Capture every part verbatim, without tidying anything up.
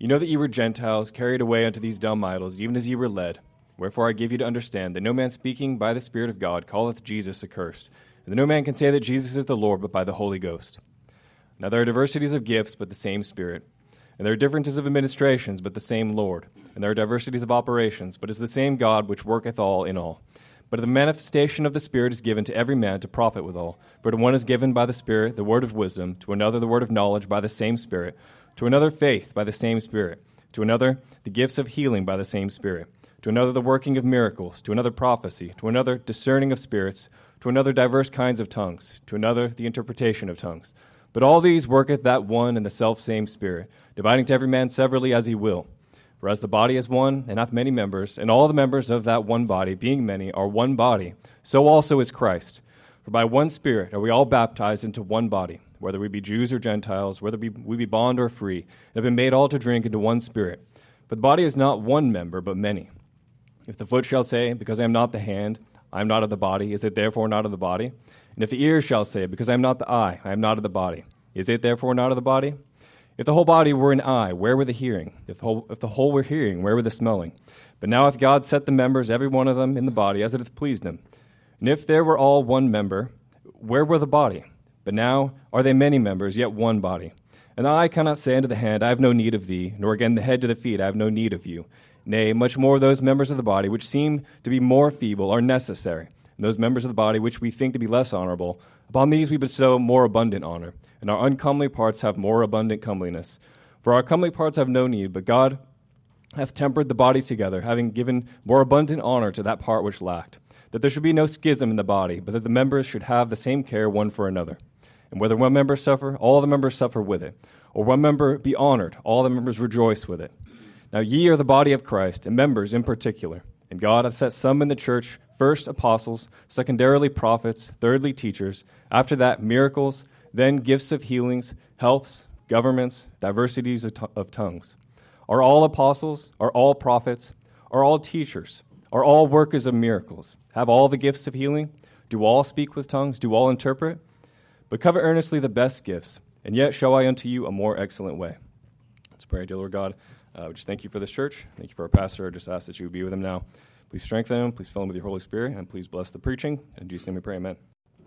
You know that ye were Gentiles, carried away unto these dumb idols, even as ye were led. Wherefore I give you to understand that no man speaking by the Spirit of God calleth Jesus accursed, and that no man can say that Jesus is the Lord but by the Holy Ghost. Now there are diversities of gifts, but the same Spirit. And there are differences of administrations, but the same Lord. And there are diversities of operations, but is the same God which worketh all in all. But the manifestation of the Spirit is given to every man to profit withal. For to one is given by the Spirit the word of wisdom, to another the word of knowledge by the same Spirit, to another faith by the same Spirit, to another the gifts of healing by the same Spirit, to another the working of miracles, to another prophecy, to another discerning of spirits, to another diverse kinds of tongues, to another the interpretation of tongues. But all these worketh that one and the selfsame Spirit, dividing to every man severally as he will. For as the body is one, and hath many members, and all the members of that one body, being many, are one body, so also is Christ. For by one Spirit are we all baptized into one body, whether we be Jews or Gentiles, whether we be bond or free, and have been made all to drink into one Spirit. For the body is not one member, but many. If the foot shall say, because I am not the hand, I am not of the body, is it therefore not of the body? And if the ear shall say, because I am not the eye, I am not of the body, is it therefore not of the body? If the whole body were an eye, where were the hearing? If the whole, if the whole were hearing, where were the smelling? But now hath God set the members, every one of them, in the body, as it hath pleased him. And if there were all one member, where were the body? But now are they many members, yet one body. And the eye cannot say unto the hand, I have no need of thee, nor again the head to the feet, I have no need of you. Nay, much more those members of the body which seem to be more feeble are necessary. And those members of the body which we think to be less honorable, upon these we bestow more abundant honor. And our uncomely parts have more abundant comeliness. For our comely parts have no need, but God hath tempered the body together, having given more abundant honor to that part which lacked, that there should be no schism in the body, but that the members should have the same care one for another. And whether one member suffer, all the members suffer with it. Or one member be honored, all the members rejoice with it. Now ye are the body of Christ, and members in particular. And God hath set some in the church, first apostles, secondarily prophets, thirdly teachers, after that miracles, then gifts of healings, helps, governments, diversities of, t- of tongues. Are all apostles? Are all prophets? Are all teachers? Are all workers of miracles? Have all the gifts of healing? Do all speak with tongues? Do all interpret? But covet earnestly the best gifts, and yet show I unto you a more excellent way. Let's pray. Dear Lord God, uh, we just thank you for this church. Thank you for our pastor. I just ask that you would be with him now. Please strengthen him. Please fill him with your Holy Spirit, and please bless the preaching. In Jesus' name we pray, amen.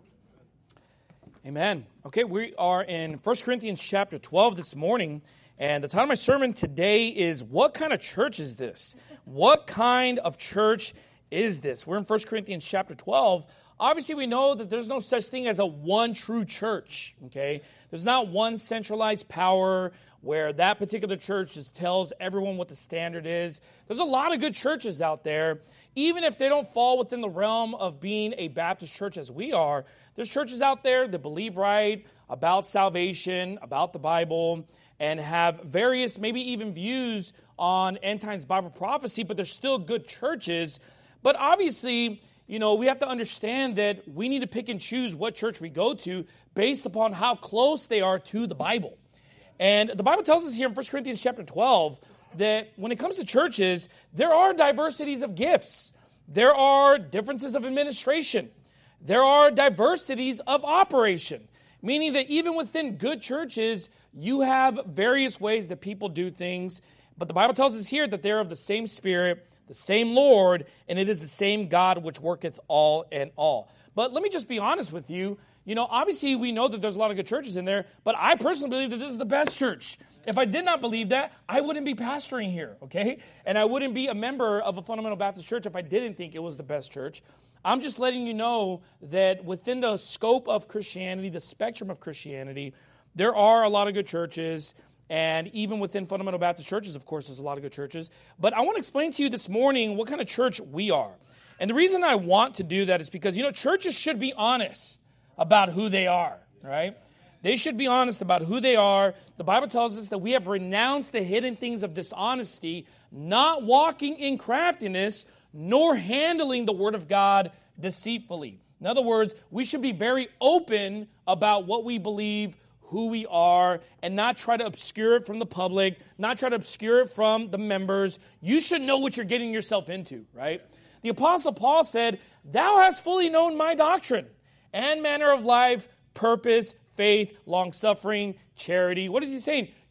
Amen. Okay, we are in First Corinthians chapter twelve this morning, and the title of my sermon today is, what kind of church is this? What kind of church is this? We're in First Corinthians chapter twelve. Obviously, we know that there's no such thing as a one true church, okay? There's not one centralized power where that particular church just tells everyone what the standard is. There's a lot of good churches out there. Even if they don't fall within the realm of being a Baptist church as we are, there's churches out there that believe right about salvation, about the Bible, and have various, maybe even views on end times Bible prophecy, but they're still good churches. But obviously, you know, we have to understand that we need to pick and choose what church we go to based upon how close they are to the Bible. And the Bible tells us here in First Corinthians chapter twelve that when it comes to churches, there are diversities of gifts. There are differences of administration. There are diversities of operation, meaning that even within good churches, you have various ways that people do things. But the Bible tells us here that they're of the same Spirit, the same Lord, and it is the same God which worketh all in all. But let me just be honest with you. You know, obviously we know that there's a lot of good churches in there, but I personally believe that this is the best church. If I did not believe that, I wouldn't be pastoring here, okay? And I wouldn't be a member of a Fundamental Baptist Church if I didn't think it was the best church. I'm just letting you know that within the scope of Christianity, the spectrum of Christianity, there are a lot of good churches. And even within Fundamental Baptist churches, of course, there's a lot of good churches. But I want to explain to you this morning what kind of church we are. And the reason I want to do that is because, you know, churches should be honest about who they are, right? They should be honest about who they are. The Bible tells us that we have renounced the hidden things of dishonesty, not walking in craftiness, nor handling the word of God deceitfully. In other words, we should be very open about what we believe, who we are, and not try to obscure it from the public, not try to obscure it from the members. You should know what you're getting yourself into, right? The Apostle Paul said, "Thou hast fully known my doctrine and manner of life, purpose, faith, long-suffering, charity." What is he saying?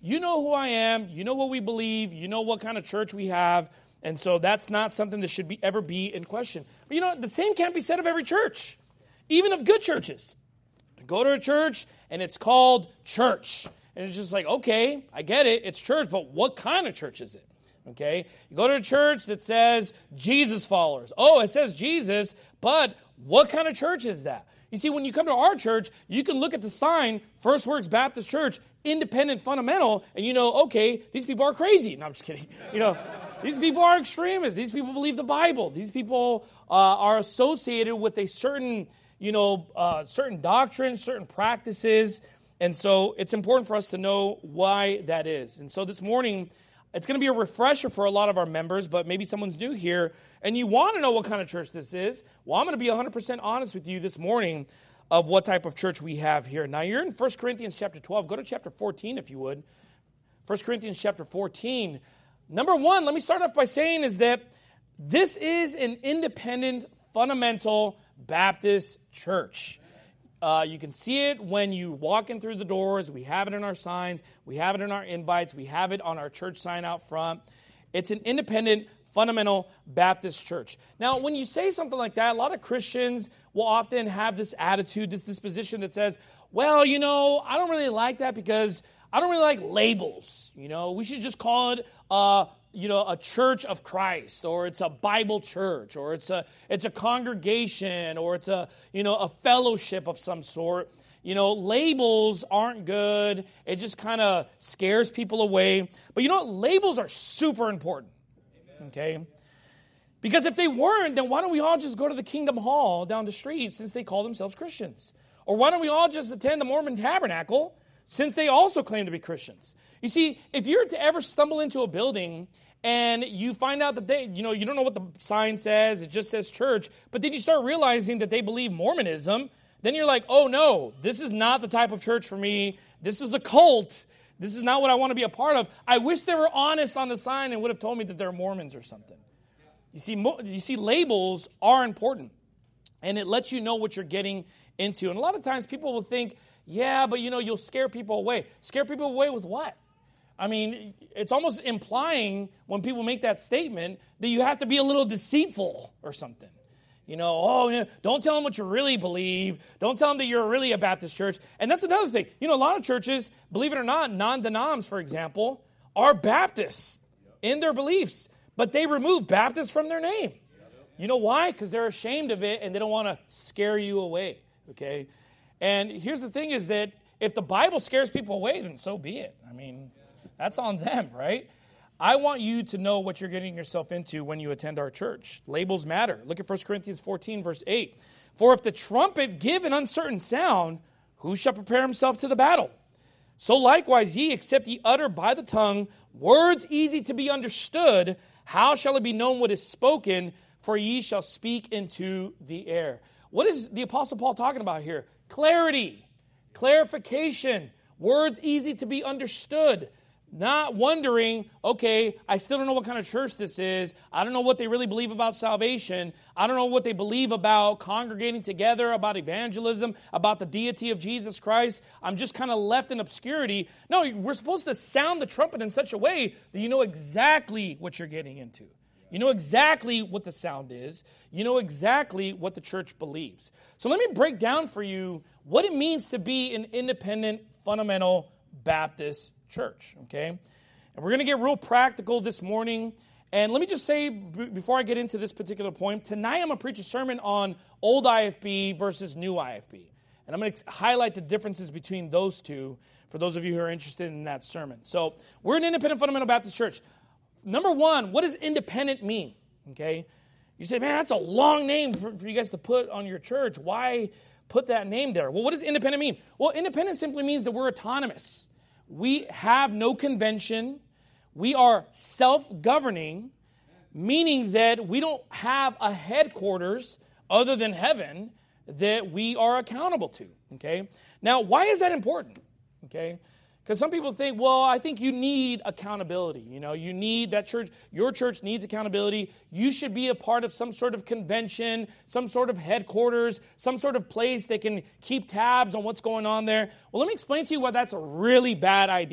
you know who I am, you know what we believe, you know what kind of church we have, and so that's not something that should be ever be in question. But you know, the same can't be said of every church, even of good churches. Go to a church, and it's called church. And it's just like, okay, I get it, it's church, but what kind of church is it? Okay? You go to a church that says Jesus followers. Oh, it says Jesus, but what kind of church is that? You see, when you come to our church, you can look at the sign, First Works Baptist Church, independent fundamental, and you know, okay, these people are crazy. No, I'm just kidding. You know, these people are extremists. These people believe the Bible. These people uh, are associated with a certain, you know, uh, certain doctrine, certain practices, and so it's important for us to know why that is. And so this morning, it's going to be a refresher for a lot of our members, but maybe someone's new here, and you want to know what kind of church this is. Well, I'm going to be one hundred percent honest with you this morning of what type of church we have here. Now, you're in First Corinthians chapter twelve. Go to chapter fourteen, if you would. First Corinthians chapter fourteen. Number one, let me start off by saying is that this is an independent, fundamental Baptist church. Uh, you can see it when you walk in through the doors. We have it in our signs. We have it in our invites. We have it on our church sign out front. It's an independent, fundamental Baptist church. Now, when you say something like that, a lot of Christians will often have this attitude, this disposition that says, well, you know, I don't really like that because I don't really like labels. You know, we should just call it uh you know, a church of Christ, or it's a Bible church, or it's a it's a congregation, or it's a, you know, a fellowship of some sort. You know, labels aren't good. It just kind of scares people away. But you know what? Labels are super important. Okay? Because if they weren't, then why don't we all just go to the Kingdom Hall down the street since they call themselves Christians? Or why don't we all just attend the Mormon Tabernacle since they also claim to be Christians? You see, if you're to ever stumble into a building and you find out that they, you know, you don't know what the sign says, it just says church, but then you start realizing that they believe Mormonism, then you're like, oh no, this is not the type of church for me. This is a cult. This is not what I want to be a part of. I wish they were honest on the sign and would have told me that they're Mormons or something. You see, mo- you see, labels are important, and it lets you know what you're getting into. And a lot of times people will think, yeah, but you know, you'll scare people away. Scare people away with what? I mean, it's almost implying when people make that statement that you have to be a little deceitful or something. You know, oh, don't tell them what you really believe. Don't tell them that you're really a Baptist church. And that's another thing. You know, a lot of churches, believe it or not, non-denoms, for example, are Baptists in their beliefs, but they remove Baptist from their name. You know why? Because they're ashamed of it and they don't want to scare you away, okay? And here's the thing is that if the Bible scares people away, then so be it. I mean, that's on them, right? I want you to know what you're getting yourself into when you attend our church. Labels matter. Look at First Corinthians fourteen, verse eight. For if the trumpet give an uncertain sound, who shall prepare himself to the battle? So likewise ye, except ye utter by the tongue words easy to be understood, how shall it be known what is spoken? For ye shall speak into the air. What is the Apostle Paul talking about here? Clarity, clarification, words easy to be understood. Not wondering, okay, I still don't know what kind of church this is. I don't know what they really believe about salvation. I don't know what they believe about congregating together, about evangelism, about the deity of Jesus Christ. I'm just kind of left in obscurity. No, we're supposed to sound the trumpet in such a way that you know exactly what you're getting into. You know exactly what the sound is. You know exactly what the church believes. So let me break down for you what it means to be an independent, fundamental Baptist church, okay? And we're going to get real practical this morning. And let me just say, b- before I get into this particular point, tonight I'm going to preach a sermon on old I F B versus new I F B. And I'm going to highlight the differences between those two for those of you who are interested in that sermon. So we're an independent fundamental Baptist church. Number one, what does independent mean? Okay? You say, man, that's a long name for, for you guys to put on your church. Why put that name there? Well, what does independent mean? Well, independent simply means that we're autonomous. We have no convention. We are self-governing, meaning that we don't have a headquarters other than heaven that we are accountable to, okay? Now, why is that important, okay? Because some people think, well, I think you need accountability. You know, you need that church, your church needs accountability. You should be a part of some sort of convention, some sort of headquarters, some sort of place that can keep tabs on what's going on there. Well, let me explain to you why that's a really bad idea,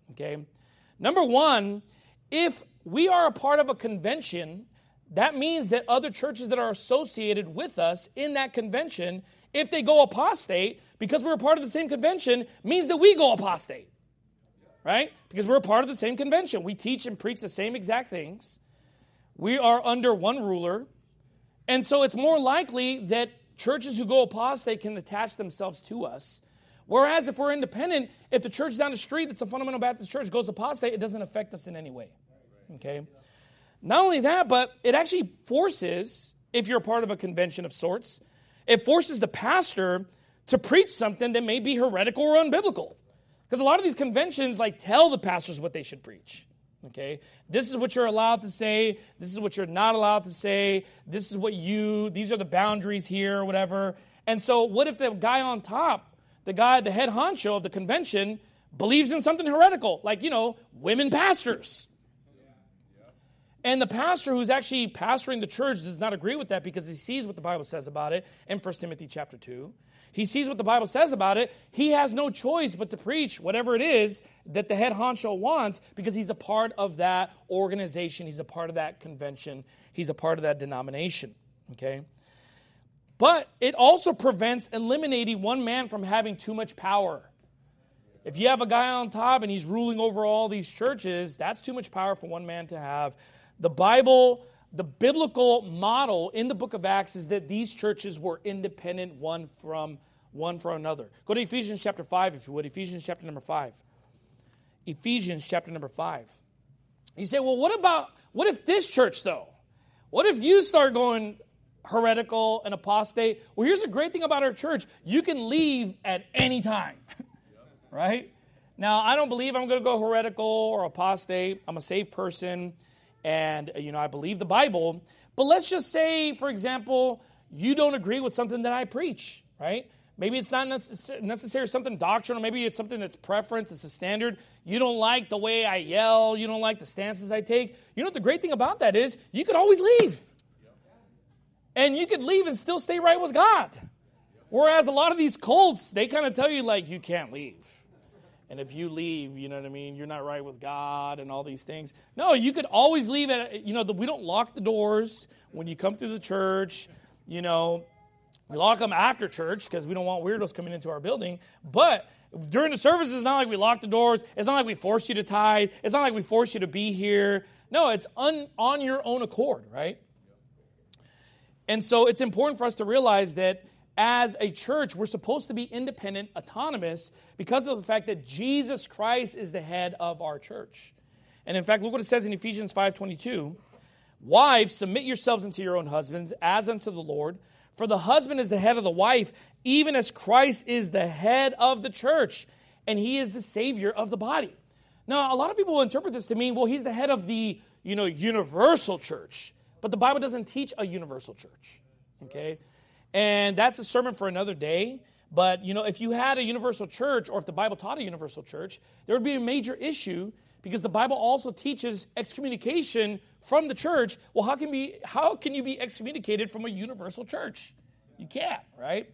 Okay? Number one, if we are a part of a convention, that means that other churches that are associated with us in that convention, if they go apostate, because we're a part of the same convention, means that we go apostate. Right? Because we're a part of the same convention. We teach and preach the same exact things. We are under one ruler. And so it's more likely that churches who go apostate can attach themselves to us. Whereas if we're independent, if the church down the street that's a fundamental Baptist church goes apostate, it doesn't affect us in any way. Okay? Not only that, but it actually forces, if you're a part of a convention of sorts, it forces the pastor to preach something that may be heretical or unbiblical. Because a lot of these conventions like tell the pastors what they should preach. Okay? This is what you're allowed to say. This is what you're not allowed to say. This is what you, these are the boundaries here or whatever. And so what if the guy on top, the guy, the head honcho of the convention, believes in something heretical, like, you know, women pastors. And the pastor who's actually pastoring the church does not agree with that because he sees what the Bible says about it in First Timothy chapter two. He sees what the Bible says about it. He has no choice but to preach whatever it is that the head honcho wants because he's a part of that organization. He's a part of that convention. He's a part of that denomination. Okay? But it also prevents eliminating one man from having too much power. If you have a guy on top and he's ruling over all these churches, that's too much power for one man to have. The Bible, the biblical model in the book of Acts is that these churches were independent one from one from another. Go to Ephesians chapter five, if you would. Ephesians chapter number five. Ephesians chapter number five. You say, well, what about, what if this church, though? What if you start going heretical and apostate? Well, here's the great thing about our church. You can leave at any time. Right? Now, I don't believe I'm going to go heretical or apostate. I'm a saved person. And, you know, I believe the Bible. But let's just say, for example, you don't agree with something that I preach, right? Maybe it's not necess- necessarily something doctrinal. Maybe it's something that's preference. It's a standard. You don't like the way I yell. You don't like the stances I take. You know what the great thing about that is? You could always leave. And you could leave and still stay right with God. Whereas a lot of these cults, they kind of tell you, like, you can't leave. And if you leave, you know what I mean, you're not right with God and all these things. No, you could always leave. At, you know, the, we don't lock the doors when you come through the church. You know, we lock them after church because we don't want weirdos coming into our building. But during the service, it's not like we lock the doors. It's not like we force you to tithe. It's not like we force you to be here. No, it's un, on your own accord, right? And so it's important for us to realize that as a church, we're supposed to be independent, autonomous, because of the fact that Jesus Christ is the head of our church. And in fact, look what it says in Ephesians five twenty-two. Wives, submit yourselves unto your own husbands, as unto the Lord. For the husband is the head of the wife, even as Christ is the head of the church, and he is the Savior of the body. Now, a lot of people will interpret this to mean, well, he's the head of the, you know, universal church. But the Bible doesn't teach a universal church. Okay? And that's a sermon for another day. But, you know, if you had a universal church, or if the Bible taught a universal church, there would be a major issue because the Bible also teaches excommunication from the church. Well, how can be how can you be excommunicated from a universal church? You can't, right?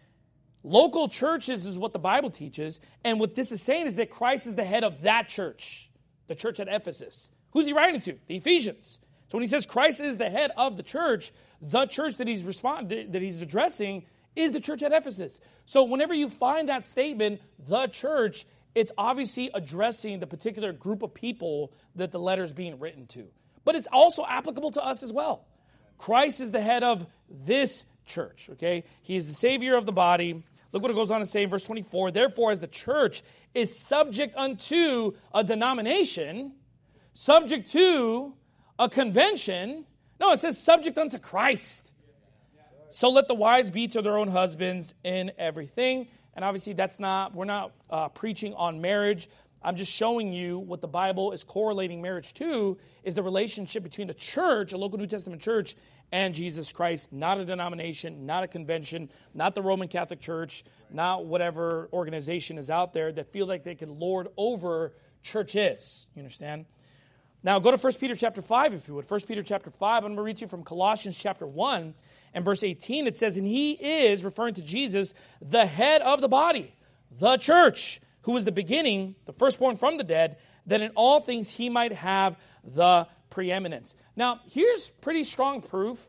Local churches is what the Bible teaches. And what this is saying is that Christ is the head of that church, the church at Ephesus. Who's he writing to? The Ephesians. So when he says Christ is the head of the church, the church that he's respond, that he's addressing is the church at Ephesus. So whenever you find that statement, the church, it's obviously addressing the particular group of people that the letter is being written to. But it's also applicable to us as well. Christ is the head of this church, okay? He is the Savior of the body. Look what it goes on to say in verse twenty-four. Therefore, as the church is subject unto a denomination, subject to a convention. No, it says subject unto Christ. So let the wives be to their own husbands in everything. And obviously that's not, we're not uh, preaching on marriage. I'm just showing you what the Bible is correlating marriage to is the relationship between the church, a local New Testament church, and Jesus Christ. Not a denomination, not a convention, not the Roman Catholic Church, not whatever organization is out there that feel like they can lord over churches. You understand? Now, go to First Peter chapter five, if you would. First Peter chapter five, I'm going to read you from Colossians chapter one and verse eighteen. It says, and he is, referring to Jesus, the head of the body, the church, who was the beginning, the firstborn from the dead, that in all things he might have the preeminence. Now, here's pretty strong proof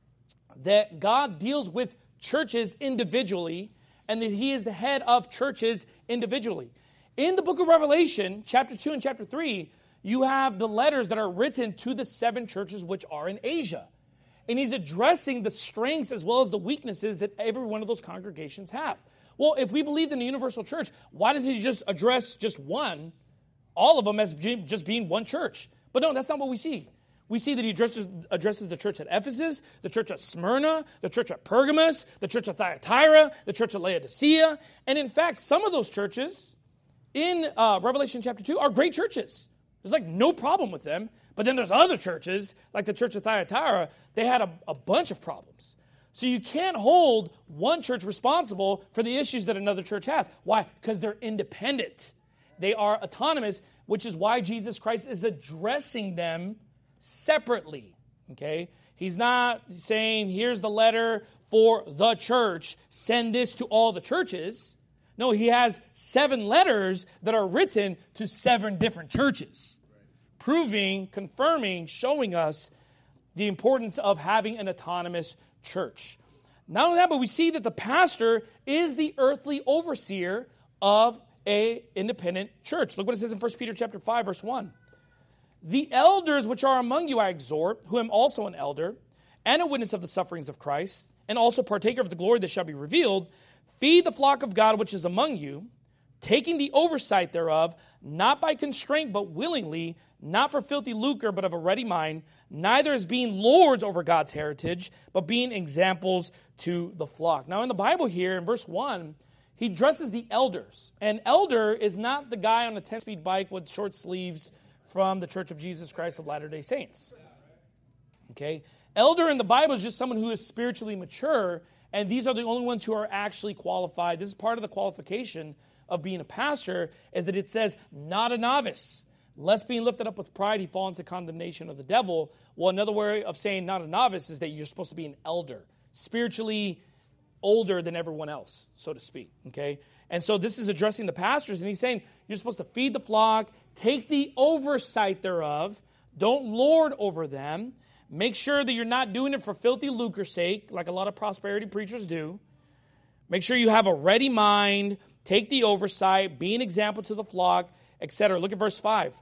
that God deals with churches individually and that he is the head of churches individually. In the book of Revelation, chapter two and chapter three, you have the letters that are written to the seven churches which are in Asia. And he's addressing the strengths as well as the weaknesses that every one of those congregations have. Well, if we believed in the universal church, why does he just address just one, all of them as just being one church? But no, that's not what we see. We see that he addresses, addresses the church at Ephesus, the church at Smyrna, the church at Pergamos, the church at Thyatira, the church at Laodicea. And in fact, some of those churches in uh, Revelation chapter two are great churches. There's like no problem with them. But then there's other churches, like the church of Thyatira, they had a, a bunch of problems. So you can't hold one church responsible for the issues that another church has. Why? Because they're independent. They are autonomous, which is why Jesus Christ is addressing them separately. Okay? He's not saying, here's the letter for the church, send this to all the churches. No, he has seven letters that are written to seven different churches. Proving, confirming, showing us the importance of having an autonomous church. Not only that, but we see that the pastor is the earthly overseer of an independent church. Look what it says in First Peter chapter five, verse one. The elders which are among you I exhort, who am also an elder, and a witness of the sufferings of Christ, and also partaker of the glory that shall be revealed, feed the flock of God which is among you, taking the oversight thereof, not by constraint, but willingly, not for filthy lucre, but of a ready mind, neither as being lords over God's heritage, but being examples to the flock. Now in the Bible here, in verse one, he addresses the elders. An elder is not the guy on a ten-speed bike with short sleeves from the Church of Jesus Christ of Latter-day Saints. Okay? Elder in the Bible is just someone who is spiritually mature, and these are the only ones who are actually qualified. This is part of the qualification of being a pastor, is that it says, not a novice. Lest being lifted up with pride, he fall into condemnation of the devil. Well, another way of saying not a novice is that you're supposed to be an elder, spiritually older than everyone else, so to speak. Okay? And so this is addressing the pastors, and he's saying you're supposed to feed the flock, take the oversight thereof, don't lord over them, make sure that you're not doing it for filthy lucre's sake, like a lot of prosperity preachers do. Make sure you have a ready mind, take the oversight, be an example to the flock, et cetera. Look at verse five.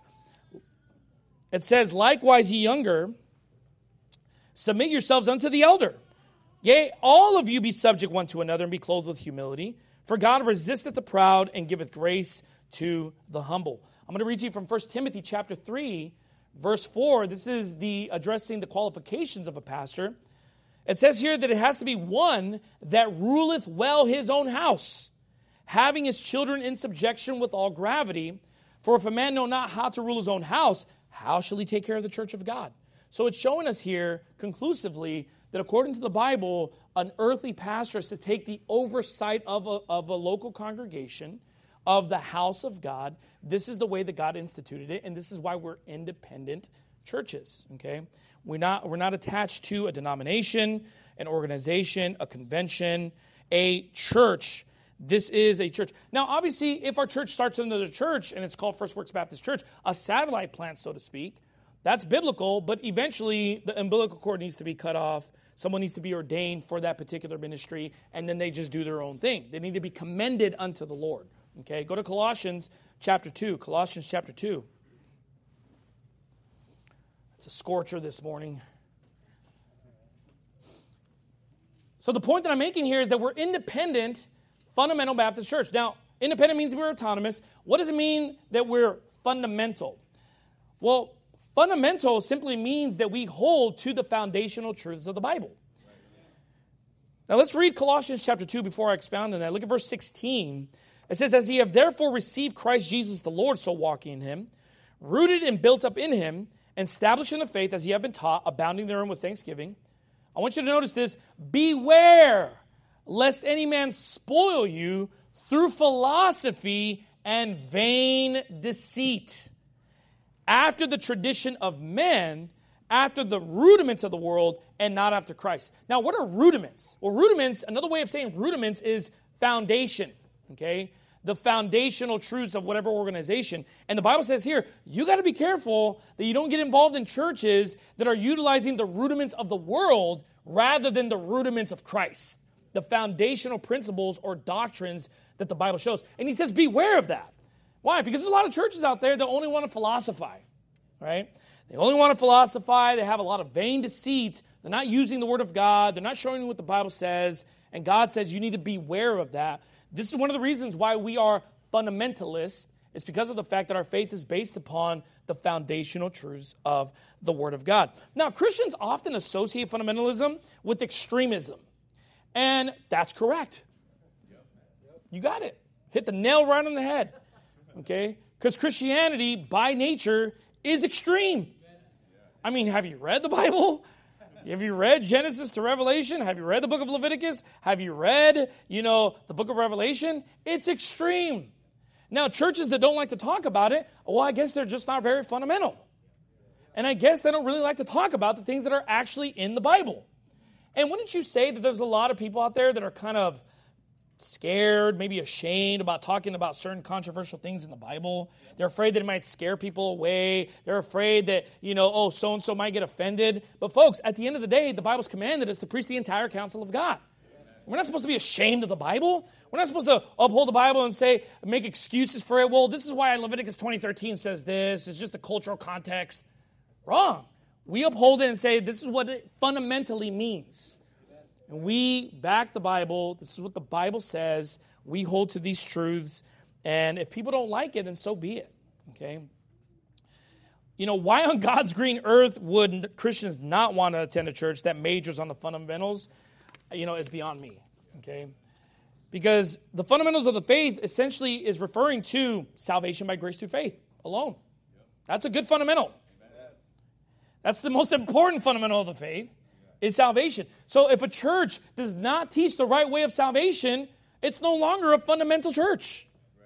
It says, likewise, ye younger, submit yourselves unto the elder. Yea, all of you be subject one to another and be clothed with humility. For God resisteth the proud and giveth grace to the humble. I'm going to read to you from First Timothy chapter three, verse four. This is the addressing the qualifications of a pastor. It says here that it has to be one that ruleth well his own house, having his children in subjection with all gravity. For if a man know not how to rule his own house, how shall he take care of the church of God? So it's showing us here conclusively that according to the Bible, an earthly pastor is to take the oversight of a, of a local congregation, of the house of God. This is the way that God instituted it, and this is why we're independent churches. Okay, we're not we're not attached to a denomination, an organization, a convention, a church. This is a church. Now, obviously, if our church starts another church and it's called First Works Baptist Church, a satellite plant, so to speak, that's biblical, but eventually the umbilical cord needs to be cut off. Someone needs to be ordained for that particular ministry, and then they just do their own thing. They need to be commended unto the Lord. Okay, go to Colossians chapter two. Colossians chapter two. It's a scorcher this morning. So the point that I'm making here is that we're independent, fundamental Baptist church. Now, independent means we're autonomous. What does it mean that we're fundamental? Well, fundamental simply means that we hold to the foundational truths of the Bible. Now let's read Colossians chapter two before I expound on that. Look at verse sixteen. It says, as ye have therefore received Christ Jesus the Lord, so walk in him, rooted and built up in him, and established in the faith as ye have been taught, abounding therein with thanksgiving. I want you to notice this. Beware, lest any man spoil you through philosophy and vain deceit, after the tradition of men, after the rudiments of the world, and not after Christ. Now, what are rudiments? Well, rudiments, another way of saying rudiments is foundation, okay? the foundational truths of whatever organization. And the Bible says here, you got to be careful that you don't get involved in churches that are utilizing the rudiments of the world rather than the rudiments of Christ, the foundational principles or doctrines that the Bible shows. And he says, beware of that. Why? Because there's a lot of churches out there that only want to philosophize, right? They only want to philosophize. They have a lot of vain deceit. They're not using the Word of God. They're not showing you what the Bible says. And God says you need to beware of that. This is one of the reasons why we are fundamentalists. It's because of the fact that our faith is based upon the foundational truths of the Word of God. Now, Christians often associate fundamentalism with extremism. And that's correct. You got it. Hit the nail right on the head. Okay? Because Christianity, by nature, is extreme. I mean, have you read the Bible? Have you read Genesis to Revelation? Have you read the book of Leviticus? Have you read, you know, the book of Revelation? It's extreme. Now, churches that don't like to talk about it, well, I guess they're just not very fundamental. And I guess they don't really like to talk about the things that are actually in the Bible. And wouldn't you say that there's a lot of people out there that are kind of scared, maybe ashamed about talking about certain controversial things in the Bible? They're afraid that it might scare people away. They're afraid that, you know, oh, so-and-so might get offended. But folks, at the end of the day, the Bible's commanded us to preach the entire counsel of God. We're not supposed to be ashamed of the Bible. We're not supposed to uphold the Bible and say, make excuses for it. Well, this is why Leviticus twenty thirteen says this. It's just a cultural context. Wrong. We uphold it and say this is what it fundamentally means. And we back the Bible. This is what the Bible says. We hold to these truths. And if people don't like it, then so be it. Okay? You know, why on God's green earth would Christians not want to attend a church that majors on the fundamentals? You know, is beyond me. Okay? Because the fundamentals of the faith essentially is referring to salvation by grace through faith alone. That's a good fundamental. That's the most important fundamental of the faith. Is salvation. So if a church does not teach the right way of salvation, it's no longer a fundamental church.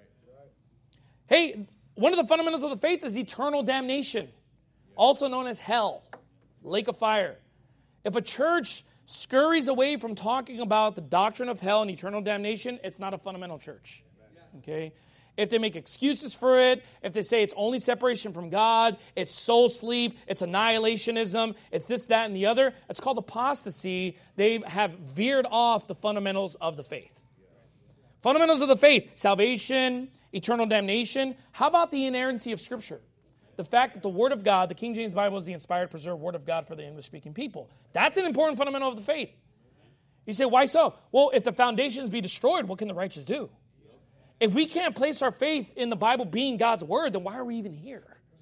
Hey, one of the fundamentals of the faith is eternal damnation, also known as hell, lake of fire. If a church scurries away from talking about the doctrine of hell and eternal damnation, it's not a fundamental church. Okay? If they make excuses for it, if they say it's only separation from God, it's soul sleep, it's annihilationism, it's this, that, and the other, it's called apostasy. They have veered off the fundamentals of the faith. Fundamentals of the faith, salvation, eternal damnation. How about the inerrancy of Scripture? The fact that the Word of God, the King James Bible, is the inspired, preserved Word of God for the English-speaking people. That's an important fundamental of the faith. You say, why so? Well, if the foundations be destroyed, what can the righteous do? If we can't place our faith in the Bible being God's Word, then why are we even here?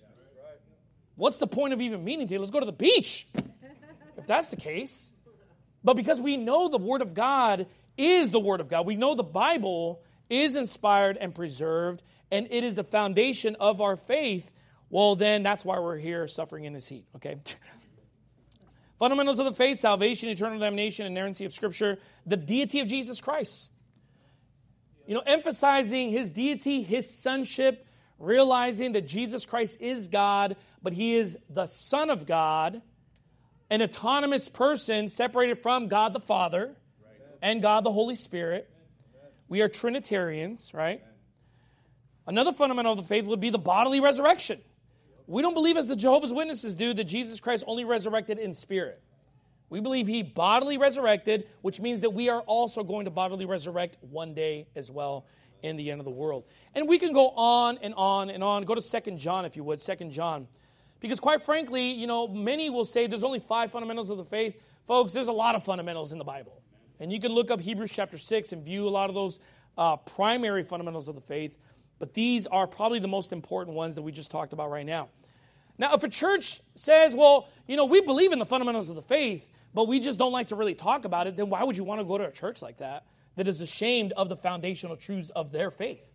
What's the point of even meeting today? Let's go to the beach, if that's the case. But because we know the Word of God is the Word of God, we know the Bible is inspired and preserved, and it is the foundation of our faith, well, then that's why we're here suffering in this heat, okay? Fundamentals of the faith, salvation, eternal damnation, inerrancy of Scripture, the deity of Jesus Christ. You know, emphasizing His deity, His sonship, realizing that Jesus Christ is God, but He is the Son of God, an autonomous person separated from God the Father and God the Holy Spirit. We are Trinitarians, right? Another fundamental of the faith would be the bodily resurrection. We don't believe, as the Jehovah's Witnesses do, that Jesus Christ only resurrected in spirit. We believe He bodily resurrected, which means that we are also going to bodily resurrect one day as well in the end of the world. And we can go on and on and on. Go to Second John, if you would, Second John. Because quite frankly, you know, many will say there's only five fundamentals of the faith. Folks, there's a lot of fundamentals in the Bible. And you can look up Hebrews chapter six and view a lot of those uh, primary fundamentals of the faith. But these are probably the most important ones that we just talked about right now. Now, if a church says, well, you know, we believe in the fundamentals of the faith, but we just don't like to really talk about it, then why would you want to go to a church like that that is ashamed of the foundational truths of their faith?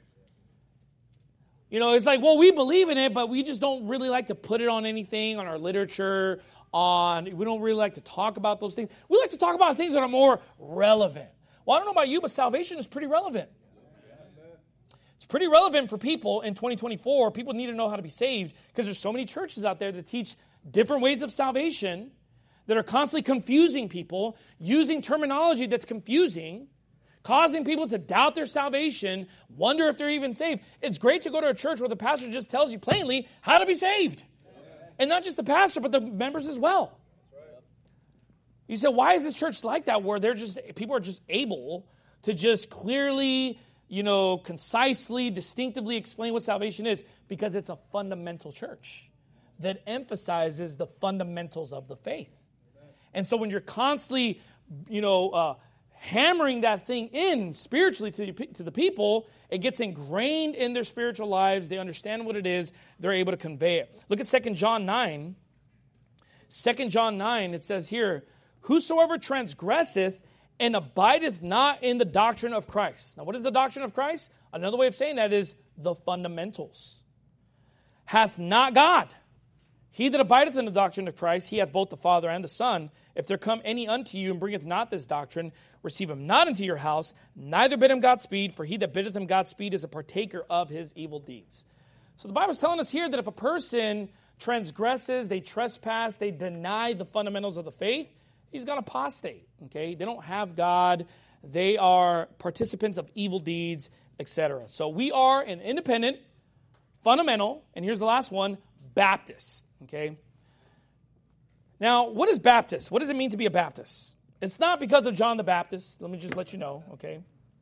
You know, it's like, well, we believe in it, but we just don't really like to put it on anything, on our literature, on, we don't really like to talk about those things. We like to talk about things that are more relevant. Well, I don't know about you, but salvation is pretty relevant. It's pretty relevant for people in twenty twenty-four. People need to know how to be saved because there's so many churches out there that teach different ways of salvation that are constantly confusing people, using terminology that's confusing, causing people to doubt their salvation, wonder if they're even saved. It's great to go to a church where the pastor just tells you plainly how to be saved. And not just the pastor, but the members as well. You say, why is this church like that, where they're just people are just able to just clearly, you know, concisely, distinctively explain what salvation is? Because it's a fundamental church that emphasizes the fundamentals of the faith. And so when you're constantly, you know, uh, hammering that thing in spiritually to, to the people, it gets ingrained in their spiritual lives. They understand what it is. They're able to convey it. Look at Second John nine. Second John nine, it says here, whosoever transgresseth and abideth not in the doctrine of Christ. Now, what is the doctrine of Christ? Another way of saying that is the fundamentals. Hath not God. He that abideth in the doctrine of Christ, he hath both the Father and the Son. If there come any unto you and bringeth not this doctrine, receive him not into your house, neither bid him Godspeed, for he that biddeth him Godspeed is a partaker of his evil deeds. So the Bible's telling us here that if a person transgresses, they trespass, they deny the fundamentals of the faith, he's going to apostate. Okay, they don't have God. They are participants of evil deeds, et cetera. So we are an independent, fundamental, and here's the last one, Baptist. Okay. Now, what is Baptist? What does it mean to be a Baptist? It's not because of John the Baptist. Let me just let you know. Okay.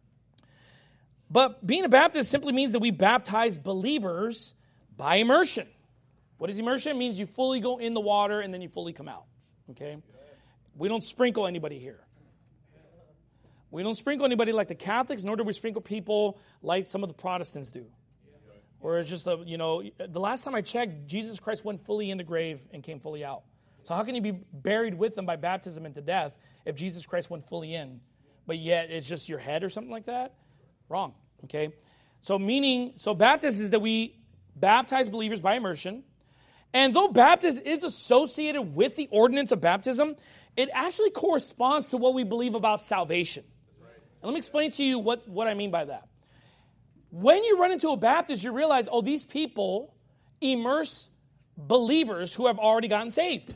But being a Baptist simply means that we baptize believers by immersion. What is immersion? It means you fully go in the water and then you fully come out. Okay. We don't sprinkle anybody here. We don't sprinkle anybody like the Catholics, nor do we sprinkle people like some of the Protestants do. Or it's just, a, you know, the last time I checked, Jesus Christ went fully in the grave and came fully out. So how can you be buried with them by baptism into death if Jesus Christ went fully in, but yet it's just your head or something like that? Wrong, okay? So meaning, so Baptist is that we baptize believers by immersion. And though Baptist is associated with the ordinance of baptism, it actually corresponds to what we believe about salvation. And let me explain to you what, what I mean by that. When you run into a Baptist, you realize, oh, these people immerse believers who have already gotten saved.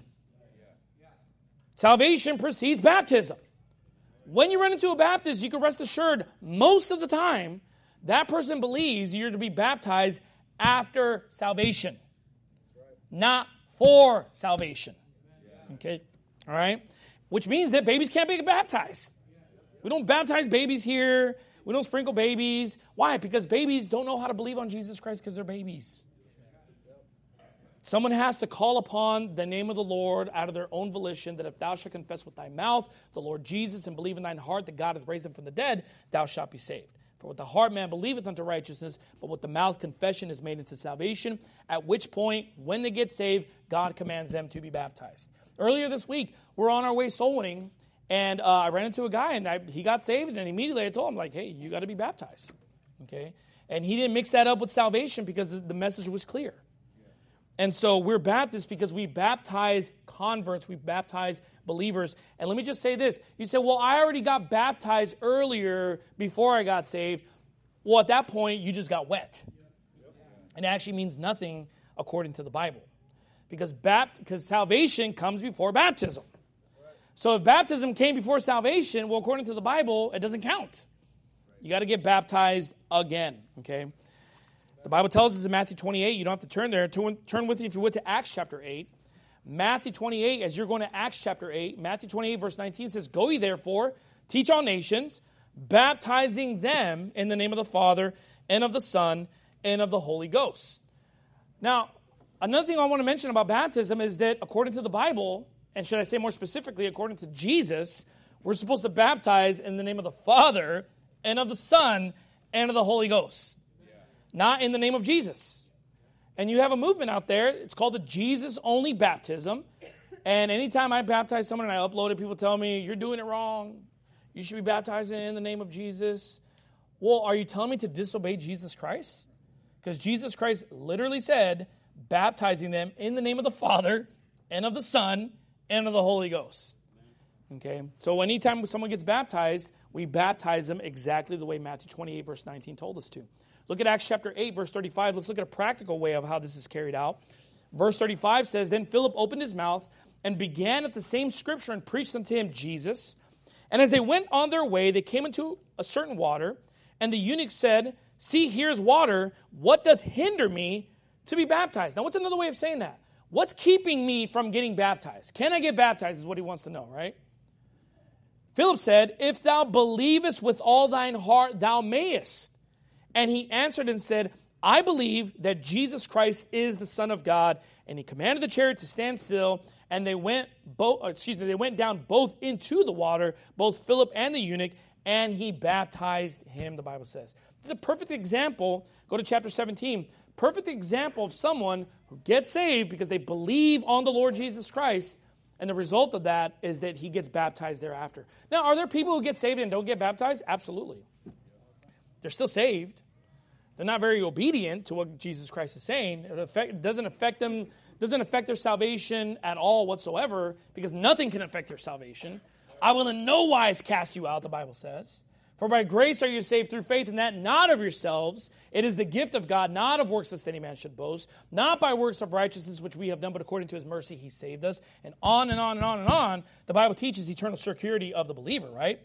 Salvation precedes baptism. When you run into a Baptist, you can rest assured most of the time that person believes you're to be baptized after salvation, not for salvation. Okay? All right? Which means that babies can't be baptized. We don't baptize babies here. We don't sprinkle babies. Why? Because babies don't know how to believe on Jesus Christ because they're babies. Someone has to call upon the name of the Lord out of their own volition, that if thou shalt confess with thy mouth the Lord Jesus and believe in thine heart that God hath raised him from the dead, thou shalt be saved. For with the heart man believeth unto righteousness, but with the mouth confession is made unto salvation, at which point, when they get saved, God commands them to be baptized. Earlier this week, we're on our way soul winning, and uh, I ran into a guy, and I, he got saved, and immediately I told him, like, hey, you got to be baptized, okay? And he didn't mix that up with salvation because the, the message was clear. And so we're Baptists because we baptize converts, we baptize believers. And let me just say this. You say, well, I already got baptized earlier before I got saved. Well, at that point, you just got wet. And it actually means nothing according to the Bible. Because, bapt- because salvation comes before baptism. So if baptism came before salvation, well, according to the Bible, it doesn't count. You got to get baptized again, okay? The Bible tells us in Matthew twenty-eight, you don't have to turn there. Turn with me, if you would, to Acts chapter eight. Matthew twenty-eight, as you're going to Acts chapter eight, Matthew twenty-eight, verse nineteen says, go ye therefore, teach all nations, baptizing them in the name of the Father and of the Son and of the Holy Ghost. Now, another thing I want to mention about baptism is that according to the Bible, and should I say more specifically, according to Jesus, we're supposed to baptize in the name of the Father and of the Son and of the Holy Ghost. Not in the name of Jesus. And you have a movement out there. It's called the Jesus-only baptism. And anytime I baptize someone and I upload it, people tell me, you're doing it wrong. You should be baptizing in the name of Jesus. Well, are you telling me to disobey Jesus Christ? Because Jesus Christ literally said, baptizing them in the name of the Father and of the Son and of the Holy Ghost. Okay? So anytime someone gets baptized, we baptize them exactly the way Matthew twenty-eight, verse nineteen told us to. Look at Acts chapter eight, verse thirty-five. Let's look at a practical way of how this is carried out. Verse thirty-five says, then Philip opened his mouth and began at the same scripture and preached unto him Jesus And as they went on their way, they came into a certain water, and the eunuch said, see, here's water. What doth hinder me to be baptized? Now, what's another way of saying that? What's keeping me from getting baptized? Can I get baptized is what he wants to know, right? Philip said, if thou believest with all thine heart, thou mayest. And he answered and said, I believe that Jesus Christ is the Son of God. And he commanded the chariot to stand still, and they went both, excuse me, they went down both into the water, both Philip and the eunuch, and he baptized him, the Bible says. This is a perfect example. Go to chapter seventeen. Perfect example of someone who gets saved because they believe on the Lord Jesus Christ, and the result of that is that he gets baptized thereafter. Now, are there people who get saved and don't get baptized? Absolutely. They're still saved. They're not very obedient to what Jesus Christ is saying. It, affect, it doesn't affect them, doesn't affect their salvation at all whatsoever, because nothing can affect their salvation. I will in no wise cast you out, the Bible says. For by grace are you saved through faith, and that not of yourselves. It is the gift of God, not of works lest any man should boast, not by works of righteousness which we have done, but according to his mercy he saved us. And on and on and on and on, the Bible teaches eternal security of the believer, right?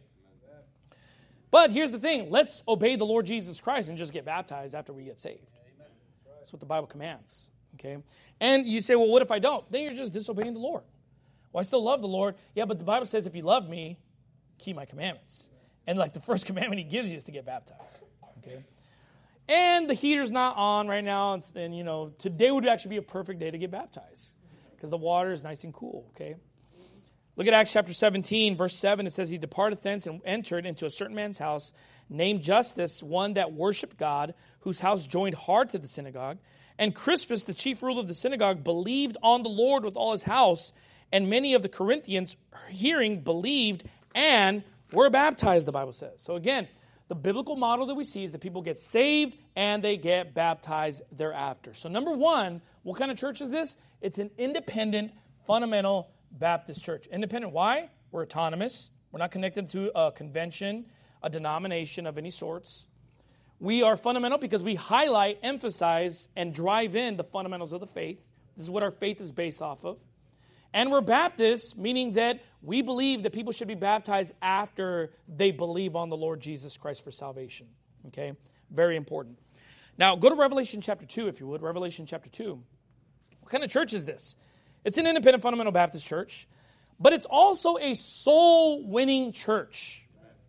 But here's the thing. Let's obey the Lord Jesus Christ and just get baptized after we get saved. That's what the Bible commands. Okay? And you say, well, what if I don't? Then you're just disobeying the Lord. Well, I still love the Lord. Yeah, but the Bible says if you love me, keep my commandments. And like the first commandment he gives you is to get baptized. Okay? And the heater's not on right now. And, and you know, today would actually be a perfect day to get baptized because the water is nice and cool. Okay? Look at Acts chapter seventeen, verse seven. It says, he departed thence and entered into a certain man's house, named Justus, one that worshipped God, whose house joined hard to the synagogue. And Crispus, the chief ruler of the synagogue, believed on the Lord with all his house. And many of the Corinthians, hearing, believed and were baptized, the Bible says. So again, the biblical model that we see is that people get saved and they get baptized thereafter. So number one, what kind of church is this? It's an independent, fundamental Baptist church. Independent, why? We're autonomous. We're not connected to a convention, a denomination of any sorts. We are fundamental because we highlight, emphasize, and drive in the fundamentals of the faith. This is what our faith is based off of. And we're Baptists, meaning that we believe that people should be baptized after they believe on the Lord Jesus Christ for salvation. Okay? Very important. Now, go to Revelation chapter two, if you would. Revelation chapter two. What kind of church is this? It's an independent fundamental Baptist church, but it's also a soul-winning church.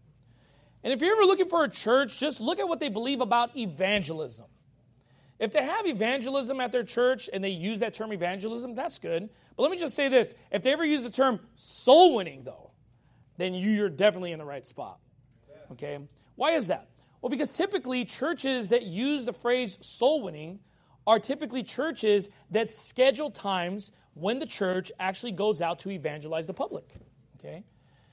And if you're ever looking for a church, just look at what they believe about evangelism. If they have evangelism at their church and they use that term evangelism, that's good. But let me just say this. If they ever use the term soul-winning, though, then you're definitely in the right spot. Okay? Why is that? Well, because typically churches that use the phrase soul-winning are typically churches that schedule times when the church actually goes out to evangelize the public. Okay?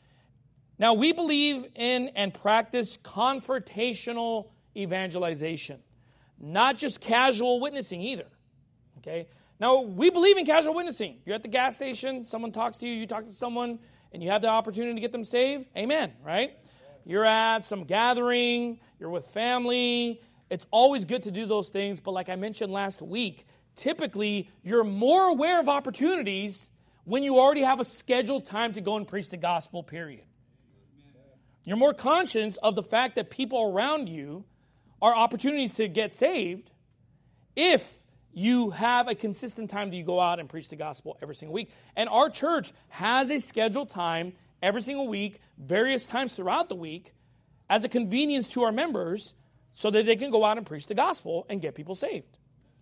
Now, we believe in and practice confrontational evangelization, not just casual witnessing either. Okay? Now, we believe in casual witnessing. You're at the gas station, someone talks to you, you talk to someone, and you have the opportunity to get them saved. Amen, right? You're at some gathering, you're with family. It's always good to do those things, but like I mentioned last week, typically you're more aware of opportunities when you already have a scheduled time to go and preach the gospel, period. You're more conscious of the fact that people around you are opportunities to get saved if you have a consistent time that you go out and preach the gospel every single week. And our church has a scheduled time every single week, various times throughout the week, as a convenience to our members so that they can go out and preach the gospel and get people saved.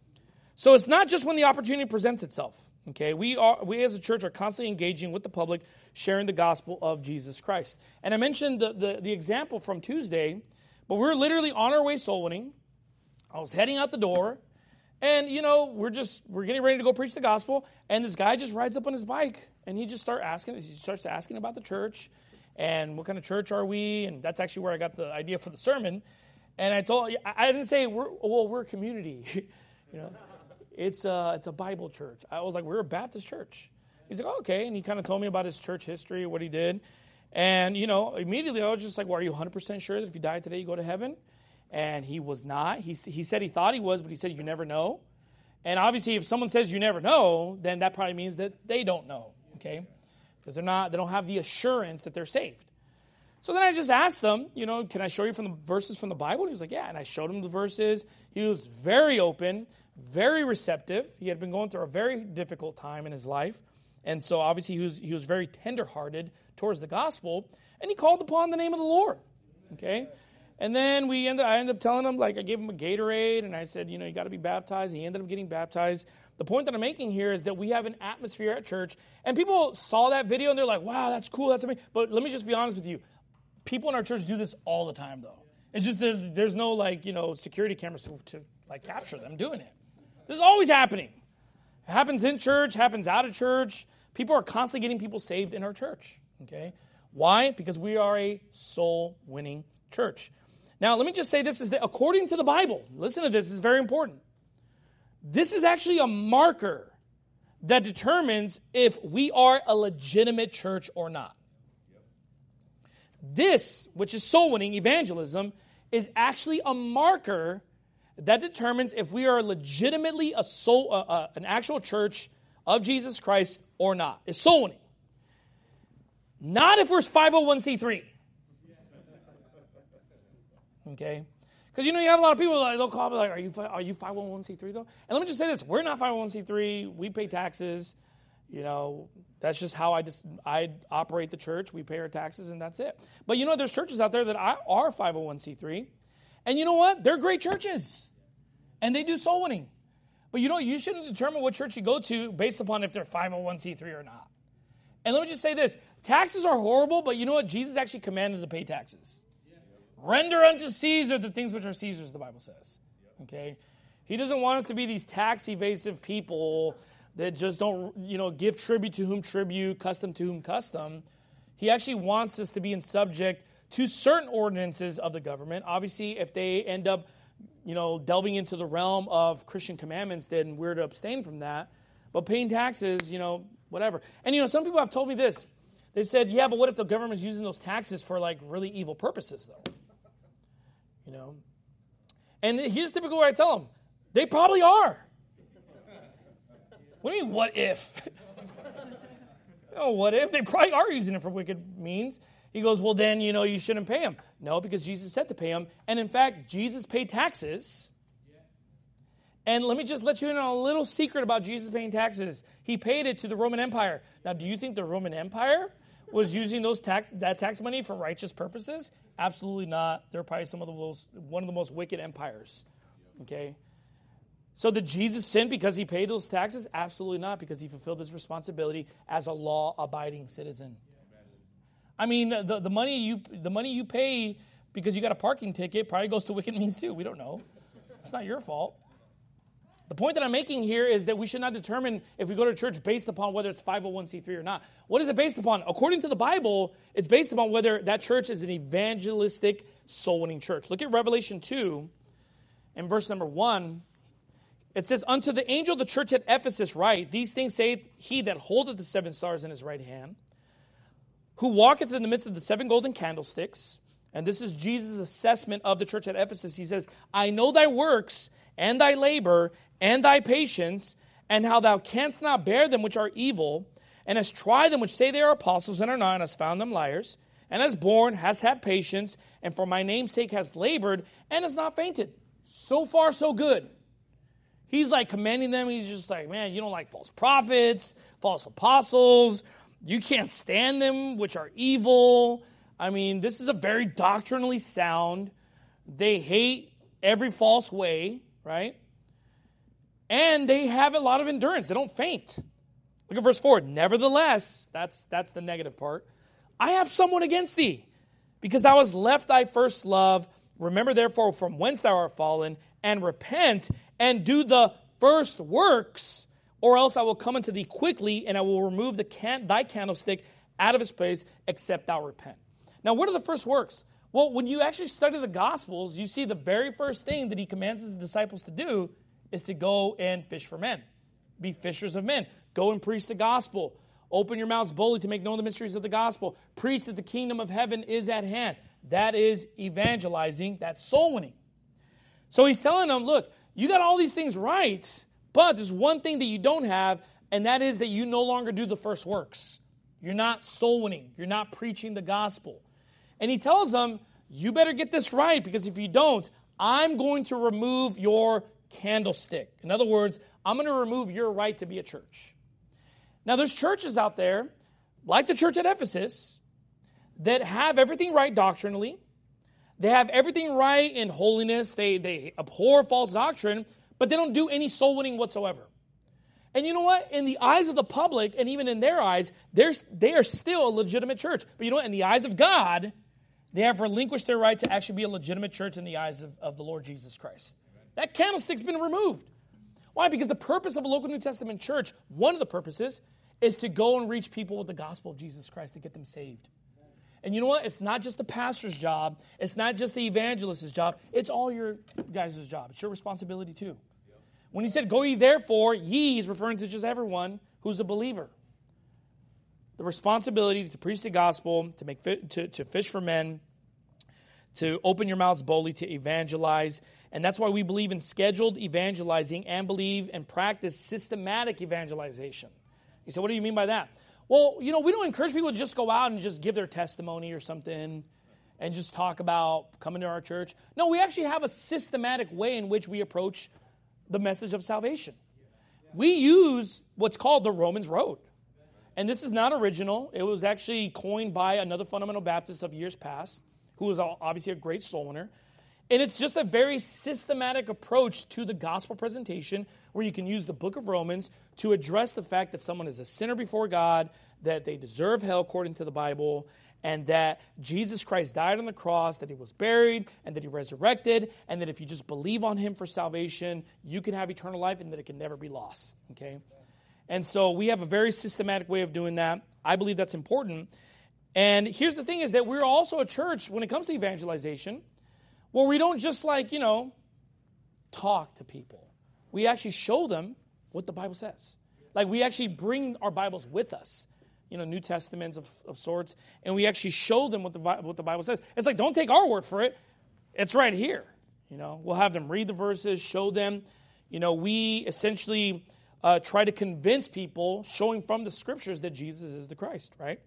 So it's not just when the opportunity presents itself. Okay, we are we as a church are constantly engaging with the public, sharing the gospel of Jesus Christ. And I mentioned the, the, the example from Tuesday, but we're literally on our way soul winning. I was heading out the door, and you know, we're just we're getting ready to go preach the gospel, and this guy just rides up on his bike and he just start asking he starts asking about the church and what kind of church are we, and that's actually where I got the idea for the sermon. And I told I didn't say we're well, we're a community, you know. It's a, it's a Bible church. I was like, we're a Baptist church. He's like, oh, okay. And he kind of told me about his church history, what he did. And, you know, immediately I was just like, well, are you one hundred percent sure that if you die today, you go to heaven? And he was not. He, he said he thought he was, but he said you never know. And obviously, if someone says you never know, then that probably means that they don't know, okay? Because they're not, they don't have the assurance that they're saved. So then I just asked them, you know, can I show you from the verses from the Bible? He was like, yeah. And I showed him the verses. He was very open, very receptive. He had been going through a very difficult time in his life. And so obviously he was, he was very tenderhearted towards the gospel. And he called upon the name of the Lord. Okay? And then we ended, I ended up telling him, like, I gave him a Gatorade. And I said, you know, you got to be baptized. He ended up getting baptized. The point that I'm making here is that we have an atmosphere at church. And people saw that video and they're like, wow, that's cool. That's amazing. But let me just be honest with you. People in our church do this all the time, though. It's just there's, there's no, like, you know, security cameras to, to, like, capture them doing it. This is always happening. It happens in church, happens out of church. People are constantly getting people saved in our church, okay? Why? Because we are a soul-winning church. Now, let me just say this is that according to the Bible, listen to this, this is very important. This is actually a marker that determines if we are a legitimate church or not. This, which is soul winning, evangelism, is actually a marker that determines if we are legitimately a soul, uh, uh, an actual church of Jesus Christ or not. It's soul winning. Not if we're five oh one c three. Okay? Because, you know, you have a lot of people that they'll call me like, are you, are you five oh one c three though? And let me just say this. We're not five oh one c three. We pay taxes. You know, that's just how I just I operate the church. We pay our taxes, and that's it. But you know, there's churches out there that are five oh one c three, and you know what? They're great churches, and they do soul winning. But you know, you shouldn't determine what church you go to based upon if they're five oh one c three or not. And let me just say this: taxes are horrible, but you know what? Jesus actually commanded to pay taxes. Render unto Caesar the things which are Caesar's, the Bible says. Okay, He doesn't want us to be these tax evasive people that just don't, you know, give tribute to whom tribute, custom to whom custom. He actually wants us to be in subject to certain ordinances of the government. Obviously, if they end up, you know, delving into the realm of Christian commandments, then we're to abstain from that. But paying taxes, you know, whatever. And, you know, some people have told me this. They said, yeah, but what if the government's using those taxes for, like, really evil purposes, though? You know? And here's typically what I tell them. They probably are. What do you mean, what if? Oh, what if? They probably are using it for wicked means. He goes, well, then, you know, you shouldn't pay them. No, because Jesus said to pay them. And in fact, Jesus paid taxes. And let me just let you in on a little secret about Jesus paying taxes. He paid it to the Roman Empire. Now, do you think the Roman Empire was using those tax that tax money for righteous purposes? Absolutely not. They're probably some of the most, one of the most wicked empires. Okay? So did Jesus sin because he paid those taxes? Absolutely not, because he fulfilled his responsibility as a law-abiding citizen. I mean, the, the money you the money you pay because you got a parking ticket probably goes to wicked means too. We don't know. It's not your fault. The point that I'm making here is that we should not determine if we go to church based upon whether it's five oh one c three or not. What is it based upon? According to the Bible, it's based upon whether that church is an evangelistic, soul-winning church. Look at Revelation two and verse number one. It says, unto the angel of the church at Ephesus write, these things saith he that holdeth the seven stars in his right hand, who walketh in the midst of the seven golden candlesticks. And this is Jesus' assessment of the church at Ephesus. He says, I know thy works, and thy labor, and thy patience, and how thou canst not bear them which are evil, and hast tried them which say they are apostles and are not, and hast found them liars, and hast borne, hast had patience, and for my name's sake hast labored, and has not fainted. So far, so good. He's like commending them. He's just like, man, you don't like false prophets, false apostles. You can't stand them, which are evil. I mean, this is a very doctrinally sound. They hate every false way, right? And they have a lot of endurance. They don't faint. Look at verse four. Nevertheless, that's, that's the negative part. I have someone against thee, because thou hast left thy first love. Remember, therefore, from whence thou art fallen, and repent, and do the first works, or else I will come unto thee quickly, and I will remove the can- thy candlestick out of his place, except thou repent. Now, what are the first works? Well, when you actually study the Gospels, you see the very first thing that he commands his disciples to do is to go and fish for men. Be fishers of men. Go and preach the gospel. Open your mouths boldly to make known the mysteries of the gospel. Preach that the kingdom of heaven is at hand. That is evangelizing. That's soul winning. So he's telling them, look, you got all these things right, but there's one thing that you don't have, and that is that you no longer do the first works. You're not soul winning. You're not preaching the gospel. And he tells them, you better get this right, because if you don't, I'm going to remove your candlestick. In other words, I'm going to remove your right to be a church. Now, there's churches out there, like the church at Ephesus, that have everything right doctrinally. They have everything right in holiness. They, they abhor false doctrine, but they don't do any soul winning whatsoever. And you know what? In the eyes of the public, and even in their eyes, they're, they are still a legitimate church. But you know what? In the eyes of God, they have relinquished their right to actually be a legitimate church in the eyes of, of the Lord Jesus Christ. That candlestick's been removed. Why? Because the purpose of a local New Testament church, one of the purposes, is to go and reach people with the gospel of Jesus Christ to get them saved. And you know what? It's not just the pastor's job. It's not just the evangelist's job. It's all your guys' job. It's your responsibility too. When he said, go ye therefore, ye, he's referring to just everyone who's a believer. The responsibility to preach the gospel, to make fi- to, to fish for men, to open your mouths boldly, to evangelize. And that's why we believe in scheduled evangelizing and believe and practice systematic evangelization. You say, what do you mean by that? Well, you know, we don't encourage people to just go out and just give their testimony or something and just talk about coming to our church. No, we actually have a systematic way in which we approach the message of salvation. We use what's called the Romans Road. And this is not original. It was actually coined by another fundamental Baptist of years past, who was obviously a great soul winner. And it's just a very systematic approach to the gospel presentation where you can use the book of Romans to address the fact that someone is a sinner before God, that they deserve hell according to the Bible, and that Jesus Christ died on the cross, that he was buried, and that he resurrected, and that if you just believe on him for salvation, you can have eternal life and that it can never be lost. Okay? And so we have a very systematic way of doing that. I believe that's important. And here's the thing is that we're also a church when it comes to evangelization where we don't just like, you know, talk to people. We actually show them what the Bible says. Like we actually bring our Bibles with us, you know, New Testaments of, of sorts, and we actually show them what the, what the Bible says. It's like, don't take our word for it. It's right here. You know, we'll have them read the verses, show them. You know, we essentially uh, try to convince people, showing from the Scriptures that Jesus is the Christ, right?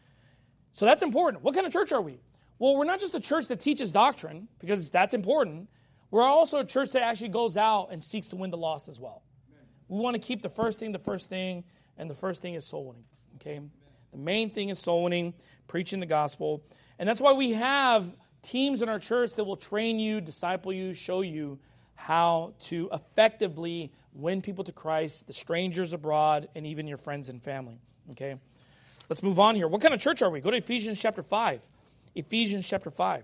So that's important. What kind of church are we? Well, we're not just a church that teaches doctrine, because that's important. We're also a church that actually goes out and seeks to win the lost as well. We want to keep the first thing the first thing, and the first thing is soul winning. Okay? The main thing is soul winning, preaching the gospel. And that's why we have teams in our church that will train you, disciple you, show you how to effectively win people to Christ, the strangers abroad, and even your friends and family. Okay? Let's move on here. What kind of church are we? Go to Ephesians chapter five. Ephesians chapter five.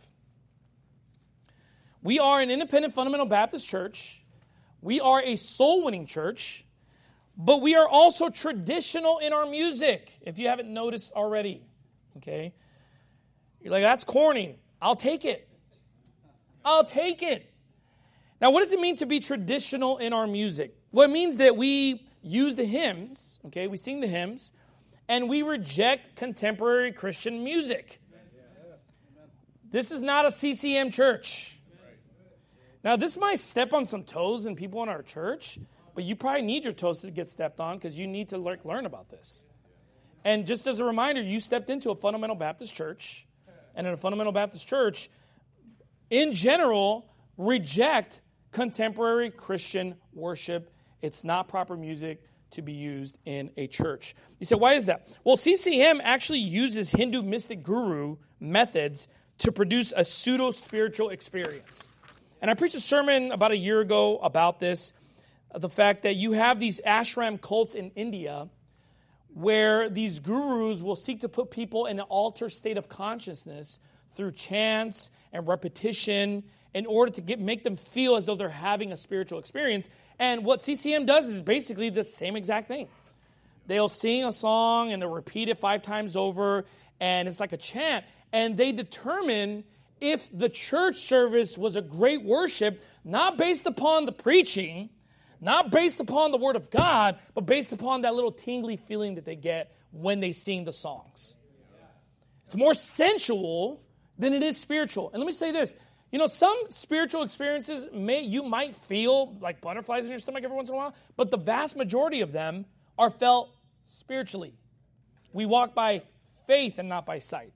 We are an independent fundamental Baptist church. We are a soul-winning church, but we are also traditional in our music, if you haven't noticed already. Okay? You're like, that's corny. I'll take it. I'll take it. Now, what does it mean to be traditional in our music? Well, it means that we use the hymns, okay? We sing the hymns, and we reject contemporary Christian music. This is not a C C M church. Now, this might step on some toes in people in our church, but you probably need your toes to get stepped on because you need to learn, learn about this. And just as a reminder, you stepped into a fundamental Baptist church, and in a fundamental Baptist church, in general, reject contemporary Christian worship. It's not proper music to be used in a church. You say, why is that? Well, C C M actually uses Hindu mystic guru methods to produce a pseudo-spiritual experience. And I preached a sermon about a year ago about this, the fact that you have these ashram cults in India where these gurus will seek to put people in an altered state of consciousness through chants and repetition in order to get make them feel as though they're having a spiritual experience. And what C C M does is basically the same exact thing. They'll sing a song and they'll repeat it five times over, and it's like a chant. And they determine if the church service was a great worship, not based upon the preaching, not based upon the word of God, but based upon that little tingly feeling that they get when they sing the songs. It's more sensual than it is spiritual. And let me say this. You know, some spiritual experiences, may you might feel like butterflies in your stomach every once in a while, but the vast majority of them are felt spiritually. We walk by faith and not by sight.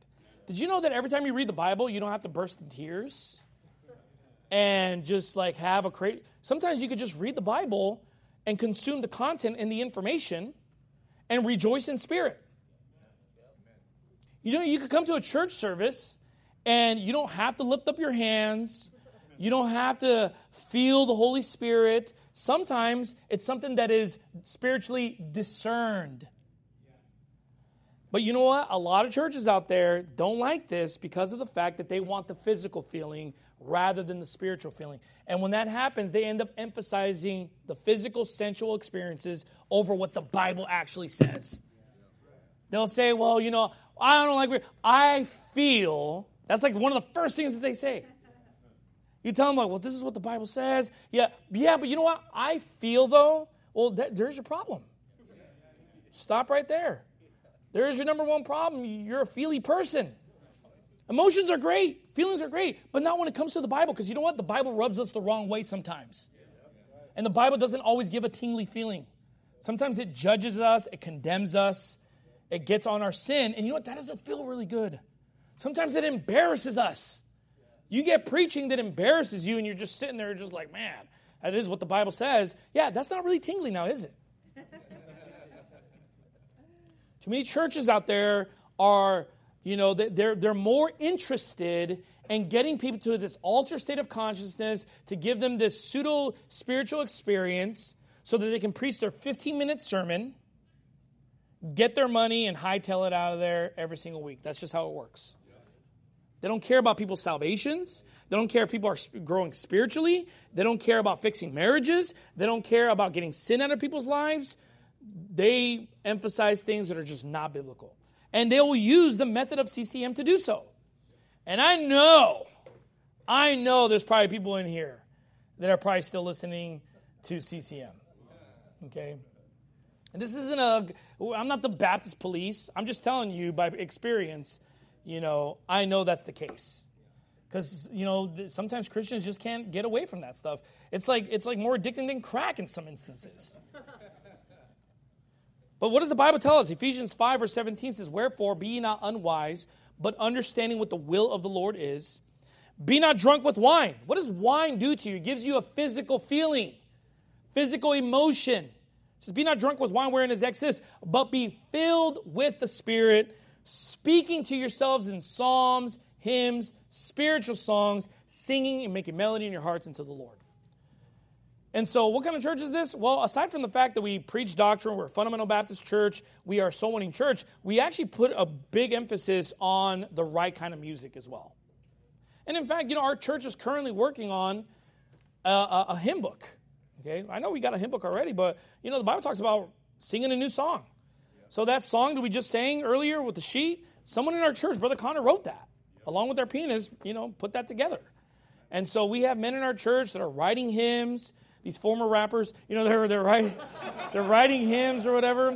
Did you know that every time you read the Bible, you don't have to burst in tears and just like have a crazy... Sometimes you could just read the Bible and consume the content and the information and rejoice in spirit. You know, you could come to a church service and you don't have to lift up your hands. You don't have to feel the Holy Spirit. Sometimes it's something that is spiritually discerned. But you know what? A lot of churches out there don't like this because of the fact that they want the physical feeling rather than the spiritual feeling. And when that happens, they end up emphasizing the physical, sensual experiences over what the Bible actually says. They'll say, well, you know, I don't like, I feel, that's like one of the first things that they say. You tell them, like, well, this is what the Bible says. Yeah, yeah, but you know what? I feel, though, well, that, there's your problem. Stop right there. There's your number one problem. You're a feely person. Emotions are great. Feelings are great. But not when it comes to the Bible. Because you know what? The Bible rubs us the wrong way sometimes. And the Bible doesn't always give a tingly feeling. Sometimes it judges us. It condemns us. It gets on our sin. And you know what? That doesn't feel really good. Sometimes it embarrasses us. You get preaching that embarrasses you and you're just sitting there just like, man, that is what the Bible says. Yeah, that's not really tingly now, is it? Too many churches out there are, you know, they're, they're more interested in getting people to this altered state of consciousness to give them this pseudo-spiritual experience so that they can preach their fifteen-minute sermon, get their money, and hightail it out of there every single week. That's just how it works. They don't care about people's salvations. They don't care if people are growing spiritually. They don't care about fixing marriages. They don't care about getting sin out of people's lives. They emphasize things that are just not biblical. And they will use the method of C C M to do so. And I know, I know there's probably people in here that are probably still listening to C C M. Okay? And this isn't a, I'm not the Baptist police. I'm just telling you by experience, you know, I know that's the case. Because, you know, sometimes Christians just can't get away from that stuff. It's like, it's like more addicting than crack in some instances. But what does the Bible tell us? Ephesians five verse seventeen says, wherefore be ye not unwise, but understanding what the will of the Lord is. Be not drunk with wine. What does wine do to you? It gives you a physical feeling, physical emotion. It says, be not drunk with wine wherein is excess, but be filled with the Spirit, speaking to yourselves in psalms, hymns, spiritual songs, singing and making melody in your hearts unto the Lord. And so what kind of church is this? Well, aside from the fact that we preach doctrine, we're a fundamental Baptist church, we are a soul-winning church, we actually put a big emphasis on the right kind of music as well. And in fact, you know, our church is currently working on a, a, a hymn book. Okay, I know we got a hymn book already, but, you know, the Bible talks about singing a new song. So that song that we just sang earlier with the sheet, someone in our church, Brother Connor, wrote that. Along with their pianist, you know, put that together. And so we have men in our church that are writing hymns. These former rappers, you know, they're they're writing they're writing hymns or whatever.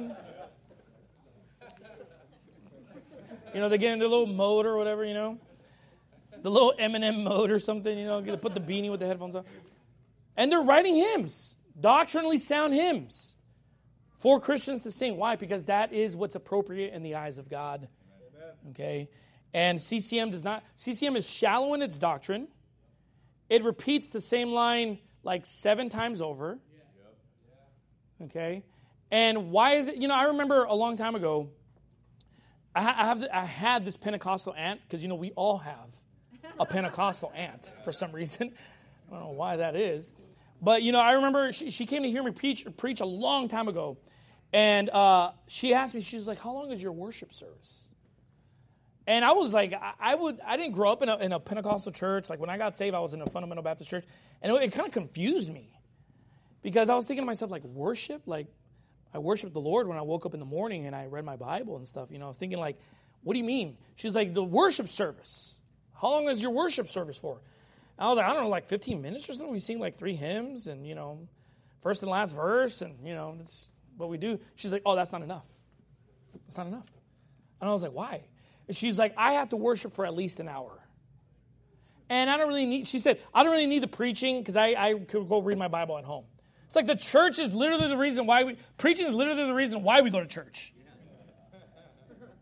You know, they get in their little mode or whatever, you know. The little Eminem mode or something, you know, they put the beanie with the headphones on. And they're writing hymns, doctrinally sound hymns for Christians to sing. Why? Because that is what's appropriate in the eyes of God. Okay? And C C M does not, C C M is shallow in its doctrine. It repeats the same line like seven times over. Okay? And why is it, you know, I remember a long time ago, I, I, have, I had this Pentecostal aunt, because, you know, we all have a Pentecostal aunt for some reason. I don't know why that is. But, you know, I remember she, she came to hear me preach, preach a long time ago. And uh, she asked me, she's like, how long is your worship service? And I was like, I, I would, I didn't grow up in a, in a Pentecostal church. Like when I got saved, I was in a fundamental Baptist church. And it, it kind of confused me. Because I was thinking to myself, like, worship? Like, I worshiped the Lord when I woke up in the morning and I read my Bible and stuff. You know, I was thinking like, what do you mean? She's like, the worship service. How long is your worship service for? I was like, I don't know, like fifteen minutes or something. We sing like three hymns and, you know, first and last verse and, you know, that's what we do. She's like, oh, that's not enough. That's not enough. And I was like, why? And she's like, I have to worship for at least an hour. And I don't really need, she said, I don't really need the preaching because I, I could go read my Bible at home. It's like the church is literally the reason why we, preaching is literally the reason why we go to church.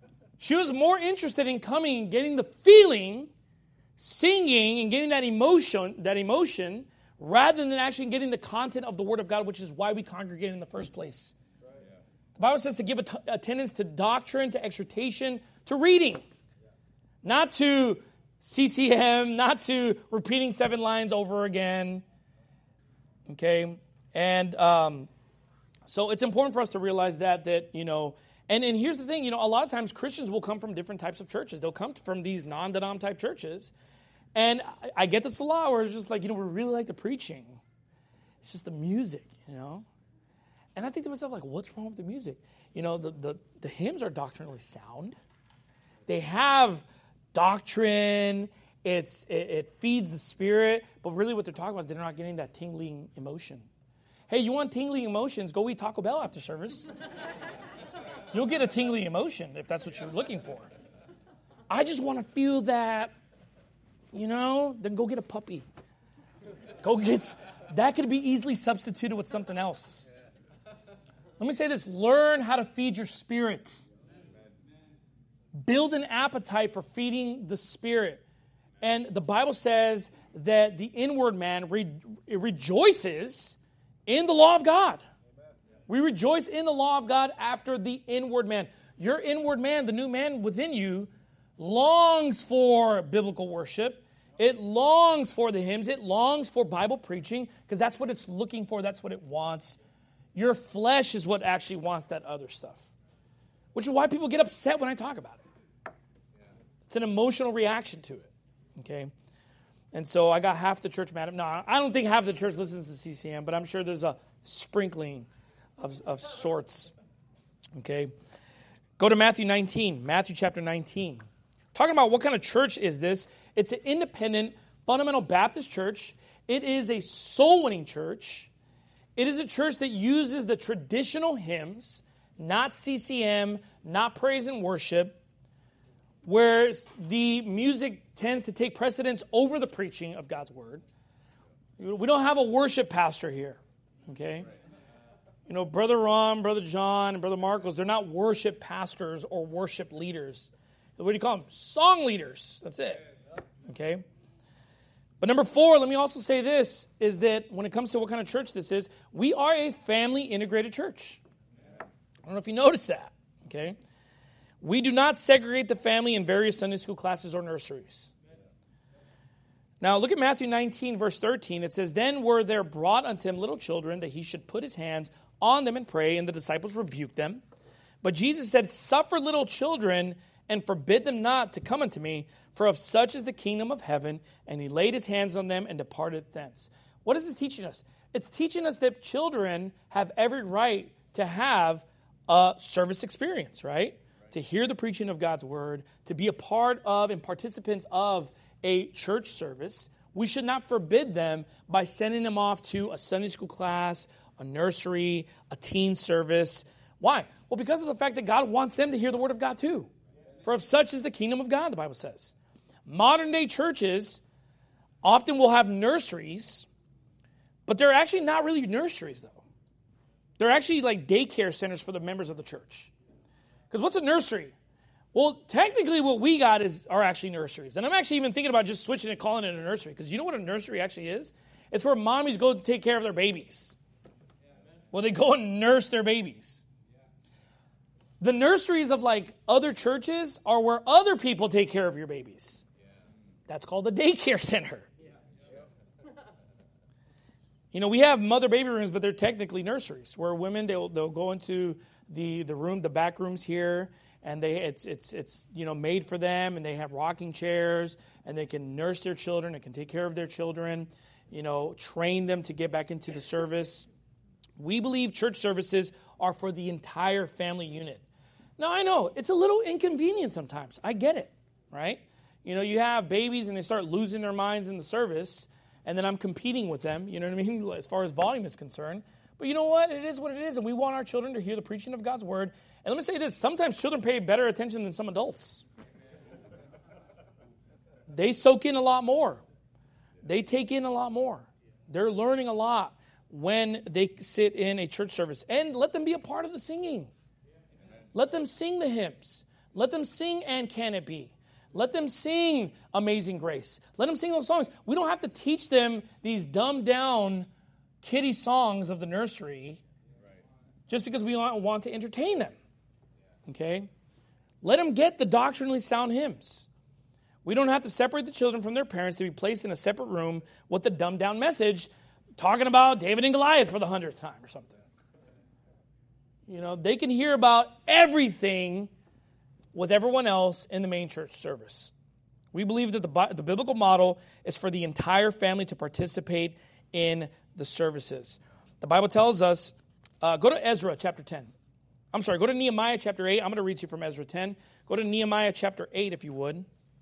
She was more interested in coming and getting the feeling, singing and getting that emotion, that emotion, rather than actually getting the content of the Word of God, which is why we congregate in the first place. The Bible says to give att- attendance to doctrine, to exhortation, to reading. Not to C C M, not to repeating seven lines over again. Okay? And um, so it's important for us to realize that, that, you know, and, and here's the thing, you know, a lot of times Christians will come from different types of churches. They'll come from these non-denom type churches. And I, I get this a lot where it's just like, you know, we really like the preaching. It's just the music, you know. And I think to myself, like, what's wrong with the music? You know, the, the, the hymns are doctrinally sound. They have doctrine. It's it, it feeds the spirit. But really what they're talking about is they're not getting that tingling emotion. Hey, you want tingling emotions? Go eat Taco Bell after service. You'll get a tingling emotion if that's what you're looking for. I just want to feel that, you know, then go get a puppy. Go get, that could be easily substituted with something else. Let me say this, learn how to feed your spirit. Build an appetite for feeding the spirit. And the Bible says that the inward man re- rejoices in the law of God. We rejoice in the law of God after the inward man. Your inward man, the new man within you, longs for biblical worship. It longs for the hymns. It longs for Bible preaching because that's what it's looking for. That's what it wants. Your flesh is what actually wants that other stuff, which is why people get upset when I talk about it. It's an emotional reaction to it, okay? And so I got half the church mad at me. No, I don't think half the church listens to C C M, but I'm sure there's a sprinkling of, of sorts, okay? Go to Matthew nineteen, Matthew chapter nineteen. Talking about what kind of church is this? It's an independent, fundamental Baptist church. It is a soul-winning church. It is a church that uses the traditional hymns, not C C M, not praise and worship, where the music tends to take precedence over the preaching of God's word. We don't have a worship pastor here, okay? You know, Brother Ron, Brother John, and Brother Marcos, they're not worship pastors or worship leaders. What do you call them? Song leaders. That's it, okay? But number four, let me also say this, is that when it comes to what kind of church this is, we are a family integrated church. I don't know if you noticed that, okay? We do not segregate the family in various Sunday school classes or nurseries. Now, look at Matthew nineteen, verse thirteen. It says, "Then were there brought unto him little children, that he should put his hands on them and pray, and the disciples rebuked them. But Jesus said, Suffer little children, and forbid them not to come unto me, for of such is the kingdom of heaven. And he laid his hands on them and departed thence." What is this teaching us? It's teaching us that children have every right to have a service experience, right? To hear the preaching of God's word, to be a part of and participants of a church service. We should not forbid them by sending them off to a Sunday school class, a nursery, a teen service. Why? Well, because of the fact that God wants them to hear the word of God too. For of such is the kingdom of God, the Bible says. Modern day churches often will have nurseries, but they're actually not really nurseries though. They're actually like daycare centers for the members of the church. Because what's a nursery? Well, technically what we got is are actually nurseries. And I'm actually even thinking about just switching and calling it a nursery. Because you know what a nursery actually is? It's where mommies go to take care of their babies. Well, they go and nurse their babies. The nurseries of like other churches are where other people take care of your babies. That's called the daycare center. You know, we have mother baby rooms, but they're technically nurseries where women, they'll, they'll go into the, the room, the back rooms here, and they it's it's it's you know made for them, and they have rocking chairs, and they can nurse their children, and can take care of their children, you know, train them to get back into the service. We believe church services are for the entire family unit. Now, I know it's a little inconvenient sometimes. I get it, right? You know, you have babies and they start losing their minds in the service, and then I'm competing with them, you know what I mean, as far as volume is concerned. But you know what? It is what it is, and we want our children to hear the preaching of God's word. And let me say this, sometimes children pay better attention than some adults. They soak in a lot more. They take in a lot more. They're learning a lot when they sit in a church service. And let them be a part of the singing. Let them sing the hymns. Let them sing And Can It Be. Let them sing Amazing Grace. Let them sing those songs. We don't have to teach them these dumbed down kiddie songs of the nursery just because we want to entertain them. Okay? Let them get the doctrinally sound hymns. We don't have to separate the children from their parents to be placed in a separate room with a dumbed down message talking about David and Goliath for the hundredth time or something. You know, they can hear about everything with everyone else in the main church service. We believe that the, the biblical model is for the entire family to participate in the services. The Bible tells us, uh, go to Ezra chapter ten. I'm sorry, go to Nehemiah chapter eight. I'm going to read to you from Ezra ten. Go to Nehemiah chapter eight if you would.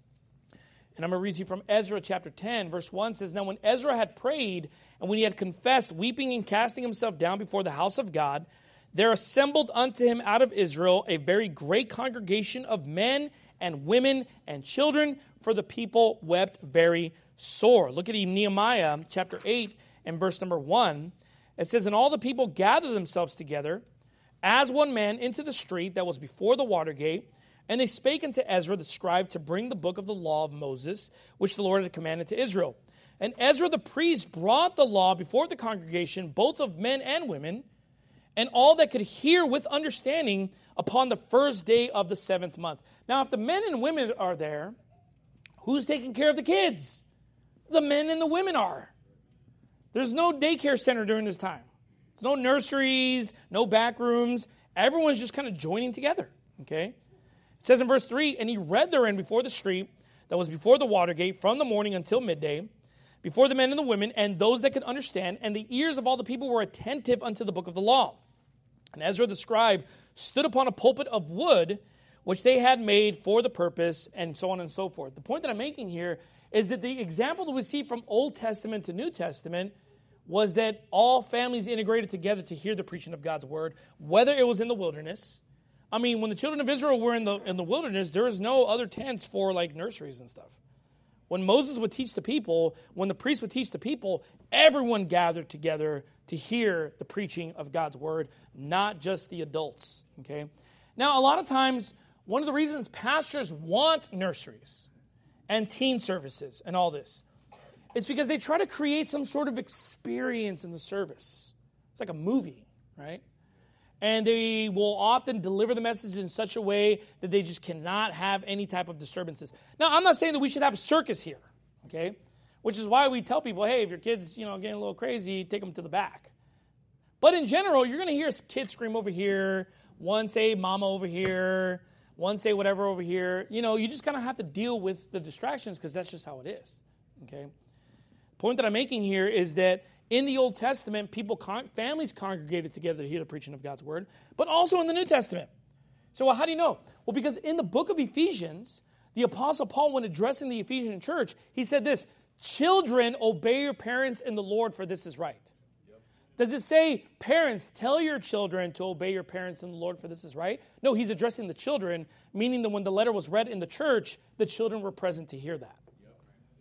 And I'm going to read to you from Ezra chapter ten. Verse one says, Now when Ezra had prayed, and when he had confessed, weeping and casting himself down before the house of God, there assembled unto him out of Israel a very great congregation of men and women and children, for the people wept very sore. Look at Nehemiah chapter eight and verse number one. It says, And all the people gathered themselves together as one man into the street that was before the water gate, and they spake unto Ezra the scribe to bring the book of the law of Moses, which the Lord had commanded to Israel. And Ezra the priest brought the law before the congregation, both of men and women, and all that could hear with understanding upon the first day of the seventh month. Now, if the men and women are there, who's taking care of the kids? The men and the women are. There's no daycare center during this time. There's no nurseries, no back rooms. Everyone's just kind of joining together, okay? It says in verse three, And he read therein before the street that was before the water gate from the morning until midday, before the men and the women, and those that could understand, and the ears of all the people were attentive unto the book of the law. And Ezra the scribe stood upon a pulpit of wood, which they had made for the purpose, and so on and so forth. The point that I'm making here is that the example that we see from Old Testament to New Testament was that all families integrated together to hear the preaching of God's word, whether it was in the wilderness. I mean, when the children of Israel were in the in the wilderness, there was no other tents for like nurseries and stuff. When Moses would teach the people, when the priest would teach the people, everyone gathered together to hear the preaching of God's word, not just the adults. Okay. Now, a lot of times, one of the reasons pastors want nurseries and teen services and all this is because they try to create some sort of experience in the service. It's like a movie, right? And they will often deliver the message in such a way that they just cannot have any type of disturbances. Now, I'm not saying that we should have a circus here, okay? Which is why we tell people, hey, if your kid's, you know, getting a little crazy, take them to the back. But in general, you're going to hear a kid scream over here, one say mama over here, one say whatever over here. You know, you just kind of have to deal with the distractions because that's just how it is, okay? Point that I'm making here is that in the Old Testament, people, con- families congregated together to hear the preaching of God's word, but also in the New Testament. So well, how do you know? Well, because in the book of Ephesians, the Apostle Paul, when addressing the Ephesian church, he said this, Children, obey your parents in the Lord, for this is right. Yep. Does it say, parents, tell your children to obey your parents in the Lord, for this is right? No, he's addressing the children, meaning that when the letter was read in the church, the children were present to hear that. Yep.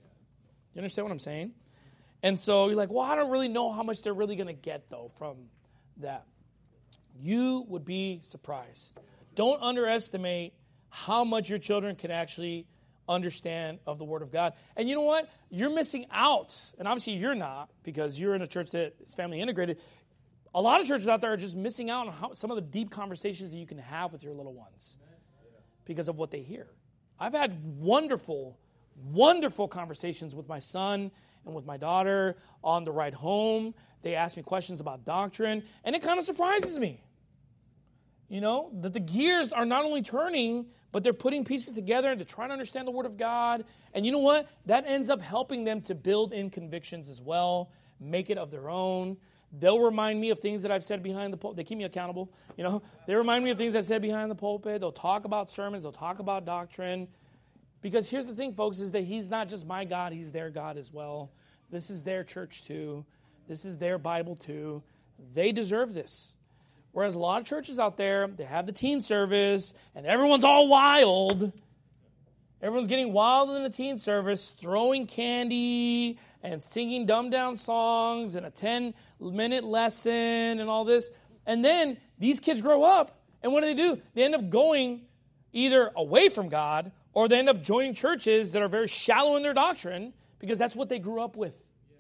You understand what I'm saying? And so you're like, well, I don't really know how much they're really going to get, though, from that. You would be surprised. Don't underestimate how much your children can actually understand of the Word of God. And you know what? You're missing out. And obviously you're not, because you're in a church that is family integrated. A lot of churches out there are just missing out on how, some of the deep conversations that you can have with your little ones because of what they hear. I've had wonderful, wonderful conversations with my son and with my daughter on the ride home. They ask me questions about doctrine, and it kind of surprises me. You know, that the gears are not only turning, but they're putting pieces together to try to understand the Word of God. And you know what? That ends up helping them to build in convictions as well, make it of their own. They'll remind me of things that I've said behind the pulpit. They keep me accountable. You know, they remind me of things I said behind the pulpit. They'll talk about sermons. They'll talk about doctrine. Because here's the thing, folks, is that he's not just my God, he's their God as well. This is their church too. This is their Bible too. They deserve this. Whereas a lot of churches out there, they have the teen service, and everyone's all wild. Everyone's getting wild in the teen service, throwing candy and singing dumbed-down songs and a ten-minute lesson and all this. And then these kids grow up, and what do they do? They end up going either away from God or they end up joining churches that are very shallow in their doctrine because that's what they grew up with.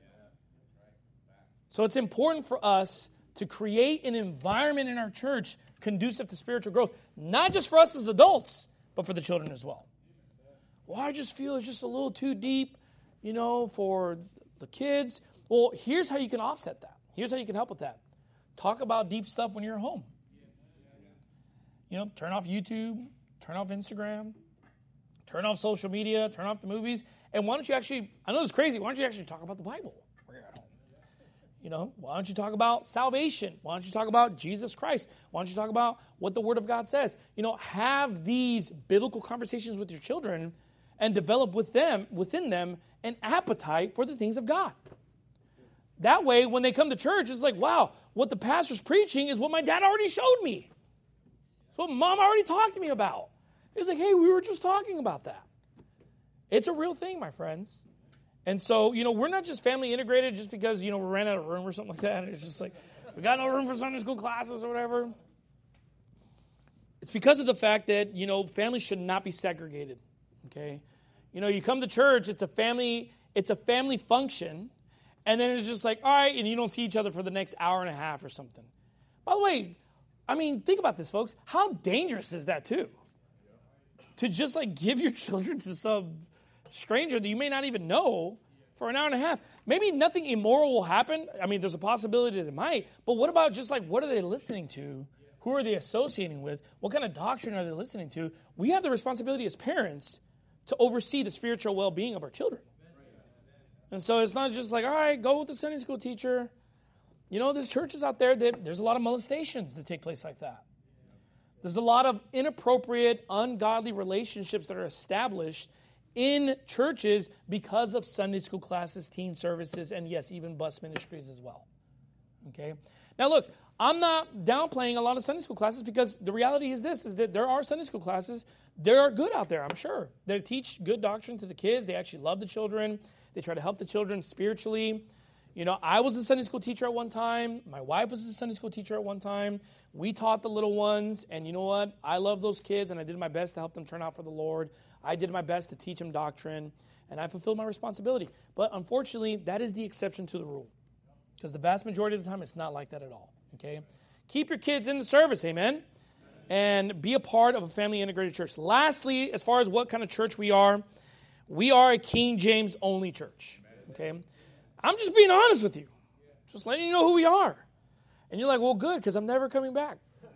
So it's important for us to create an environment in our church conducive to spiritual growth, not just for us as adults, but for the children as well. Well, I just feel it's just a little too deep, you know, for the kids. Well, here's how you can offset that. Here's how you can help with that. Talk about deep stuff when you're at home. You know, turn off YouTube, turn off Instagram, turn off social media, turn off the movies. And why don't you actually, I know it's crazy, why don't you actually talk about the Bible when you're at home? You know, why don't you talk about salvation? Why don't you talk about Jesus Christ? Why don't you talk about what the Word of God says? You know, have these biblical conversations with your children and develop with them, within them, an appetite for the things of God. That way, when they come to church, it's like, wow, what the pastor's preaching is what my dad already showed me. It's what mom already talked to me about. It's like, hey, we were just talking about that. It's a real thing, my friends. And so, you know, we're not just family integrated just because, you know, we ran out of room or something like that. It's just like, we got no room for Sunday school classes or whatever. It's because of the fact that, you know, families should not be segregated, okay? You know, you come to church, it's a family, it's a family function, and then it's just like, all right, and you don't see each other for the next hour and a half or something. By the way, I mean, think about this, folks. How dangerous is that, too? To just, like, give your children to some stranger that you may not even know for an hour and a half. Maybe nothing immoral will happen. I mean, there's a possibility that it might. But what about just like, what are they listening to? Who are they associating with? What kind of doctrine are they listening to? We have the responsibility as parents to oversee the spiritual well-being of our children. And so it's not just like, all right, go with the Sunday school teacher. You know, there's churches out there that there's a lot of molestations that take place like that. There's a lot of inappropriate, ungodly relationships that are established in churches because of Sunday school classes, teen services, and yes, even bus ministries as well. Okay? Now look, I'm not downplaying a lot of Sunday school classes because the reality is this, is that there are Sunday school classes that are good out there, I'm sure. They teach good doctrine to the kids. They actually love the children. They try to help the children spiritually. You know, I was a Sunday school teacher at one time. My wife was a Sunday school teacher at one time. We taught the little ones, and you know what? I love those kids, and I did my best to help them turn out for the Lord. I did my best to teach them doctrine, and I fulfilled my responsibility. But unfortunately, that is the exception to the rule, because the vast majority of the time, it's not like that at all, okay? Keep your kids in the service, amen? And be a part of a family-integrated church. Lastly, as far as what kind of church we are, we are a King James-only church, okay? I'm just being honest with you. Just letting you know who we are. And you're like, well, good, because I'm never coming back.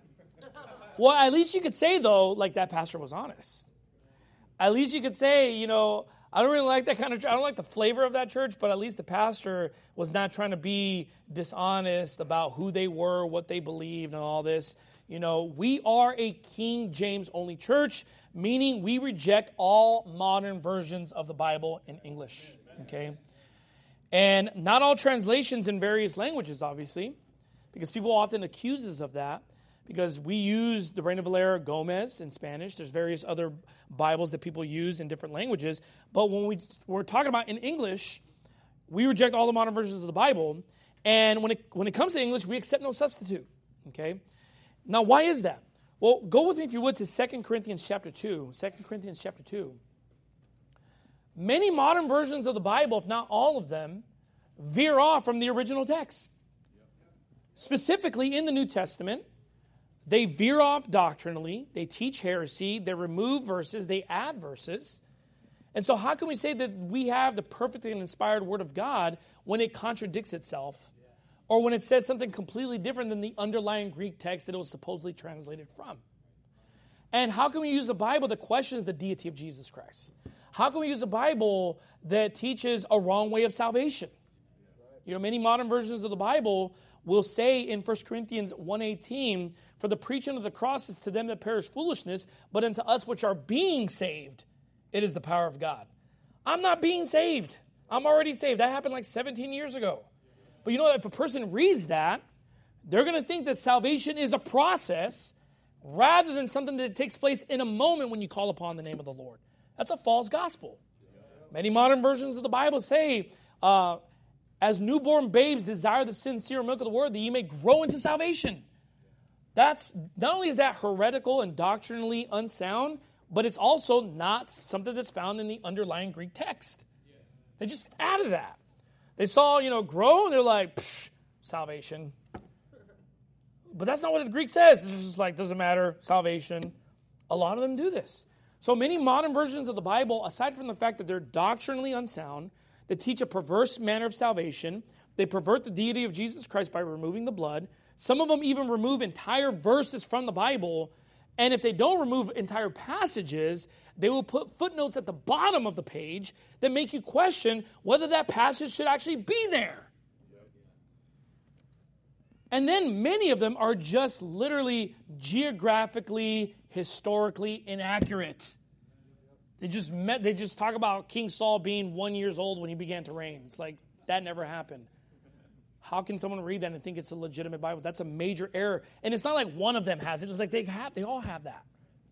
Well, at least you could say, though, like that pastor was honest. At least you could say, you know, I don't really like that kind of church. I don't like the flavor of that church, but at least the pastor was not trying to be dishonest about who they were, what they believed, and all this. You know, we are a King James-only church, meaning we reject all modern versions of the Bible in English, okay? And not all translations in various languages, obviously, because people often accuse us of that, because we use the Reina Valera Gomez in Spanish. There's various other Bibles that people use in different languages. But when we, we're talking about in English, we reject all the modern versions of the Bible. And when it, when it comes to English, we accept no substitute. Okay? Now, why is that? Well, go with me, if you would, to Second Corinthians chapter two. Second Corinthians chapter two. Many modern versions of the Bible, if not all of them, veer off from the original text. Specifically in the New Testament, they veer off doctrinally, they teach heresy, they remove verses, they add verses. And so how can we say that we have the perfectly inspired Word of God when it contradicts itself, or when it says something completely different than the underlying Greek text that it was supposedly translated from? And how can we use a Bible that questions the deity of Jesus Christ? How can we use a Bible that teaches a wrong way of salvation? You know, many modern versions of the Bible will say in First Corinthians one eighteen, for the preaching of the cross is to them that perish foolishness, but unto us which are being saved, it is the power of God. I'm not being saved. I'm already saved. That happened like seventeen years ago. But you know, if a person reads that, they're going to think that salvation is a process rather than something that takes place in a moment when you call upon the name of the Lord. That's a false gospel. Many modern versions of the Bible say, uh, as newborn babes desire the sincere milk of the word, that ye may grow into salvation. That's not only is that heretical and doctrinally unsound, but it's also not something that's found in the underlying Greek text. They just added that. They saw, you know, grow, and they're like, psh, salvation. But that's not what the Greek says. It's just like, doesn't matter, salvation. A lot of them do this. So many modern versions of the Bible, aside from the fact that they're doctrinally unsound, they teach a perverse manner of salvation. They pervert the deity of Jesus Christ by removing the blood. Some of them even remove entire verses from the Bible. And if they don't remove entire passages, they will put footnotes at the bottom of the page that make you question whether that passage should actually be there. And then many of them are just literally geographically, historically inaccurate. They just met, they just talk about King Saul being one years old when he began to reign. It's like, that never happened. How can someone read that and think it's a legitimate Bible? That's a major error. And it's not like one of them has it. It's like they have, they all have that.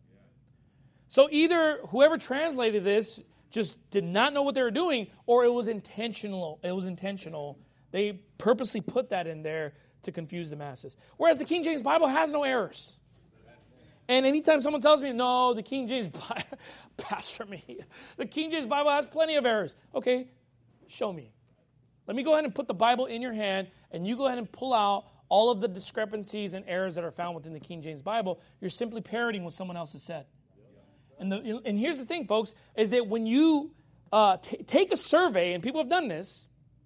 So either whoever translated this just did not know what they were doing, or it was intentional. It was intentional. They purposely put that in there to confuse the masses. Whereas the King James Bible has no errors. And anytime someone tells me, no, the King James Bible, pastor me, the King James Bible has plenty of errors. Okay, show me. Let me go ahead and put the Bible in your hand, and you go ahead and pull out all of the discrepancies and errors that are found within the King James Bible. You're simply parroting what someone else has said. And, the, and here's the thing, folks, is that when you uh, t- take a survey, and people have done this,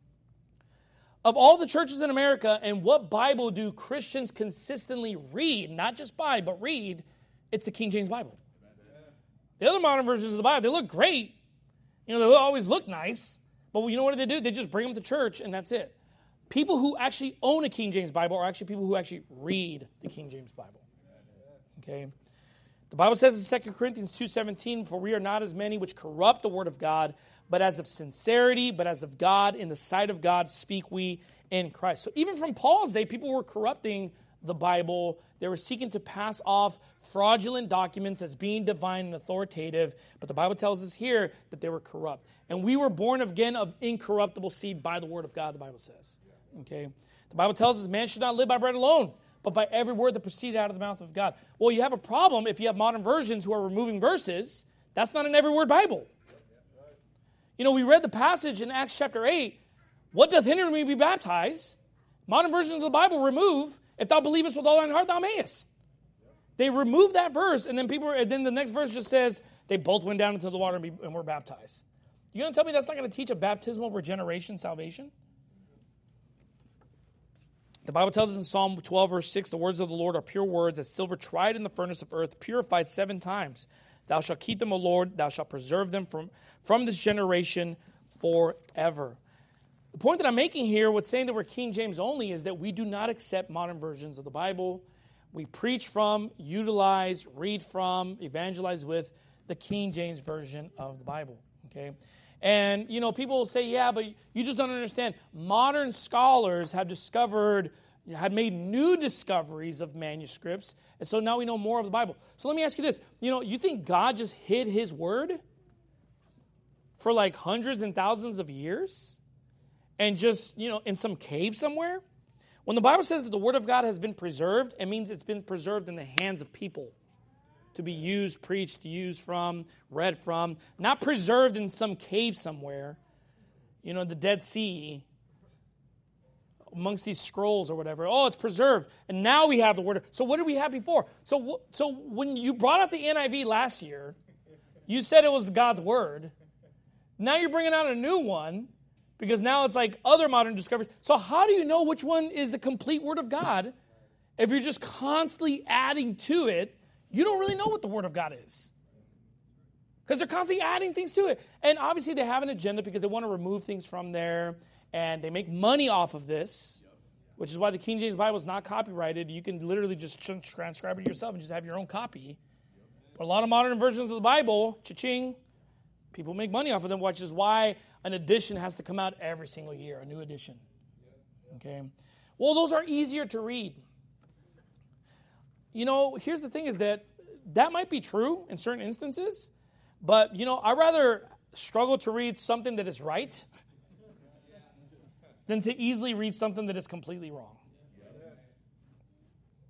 of all the churches in America and what Bible do Christians consistently read, not just buy, but read, it's the King James Bible. The other modern versions of the Bible, they look great. You know, they always look nice. But you know what do they do? They just bring them to church, and that's it. People who actually own a King James Bible are actually people who actually read the King James Bible. Okay? The Bible says in Second Corinthians two seventeen, for we are not as many which corrupt the word of God, but as of sincerity, but as of God, in the sight of God, speak we in Christ. So even from Paul's day, people were corrupting the Bible. They were seeking to pass off fraudulent documents as being divine and authoritative. But the Bible tells us here that they were corrupt. And we were born again of incorruptible seed by the word of God, the Bible says. Okay? The Bible tells us man should not live by bread alone, but by every word that proceeded out of the mouth of God. Well, you have a problem if you have modern versions who are removing verses. That's not an every word Bible. You know, we read the passage in Acts chapter eight. What doth hinder me to be baptized? Modern versions of the Bible remove, if thou believest with all thine heart, thou mayest. They remove that verse, and then people, and then the next verse just says, they both went down into the water and, be, and were baptized. You going to tell me that's not going to teach a baptismal regeneration salvation? The Bible tells us in Psalm twelve, verse six, the words of the Lord are pure words, as silver tried in the furnace of earth, purified seven times. Thou shalt keep them, O Lord, thou shalt preserve them from, from this generation forever. The point that I'm making here with saying that we're King James only is that we do not accept modern versions of the Bible. We preach from, utilize, read from, evangelize with the King James version of the Bible. Okay? And, you know, people will say, yeah, but you just don't understand. Modern scholars have discovered, have made new discoveries of manuscripts, and so now we know more of the Bible. So let me ask you this. You know, you think God just hid his word for like hundreds and thousands of years? And just, you know, in some cave somewhere? When the Bible says that the word of God has been preserved, it means it's been preserved in the hands of people to be used, preached, used from, read from, not preserved in some cave somewhere, you know, the Dead Sea, amongst these scrolls or whatever. Oh, it's preserved. And now we have the word. So what did we have before? So, so when you brought out the N I V last year, you said it was God's word. Now you're bringing out a new one, because now it's like other modern discoveries. So how do you know which one is the complete Word of God if you're just constantly adding to it? You don't really know what the Word of God is. Because they're constantly adding things to it. And obviously they have an agenda because they want to remove things from there. And they make money off of this, which is why the King James Bible is not copyrighted. You can literally just transcribe it yourself and just have your own copy. But a lot of modern versions of the Bible, cha-ching, people make money off of them, which is why an edition has to come out every single year, a new edition. Okay. Well, those are easier to read. You know, here's the thing is that that might be true in certain instances, but, you know, I'd rather struggle to read something that is right than to easily read something that is completely wrong.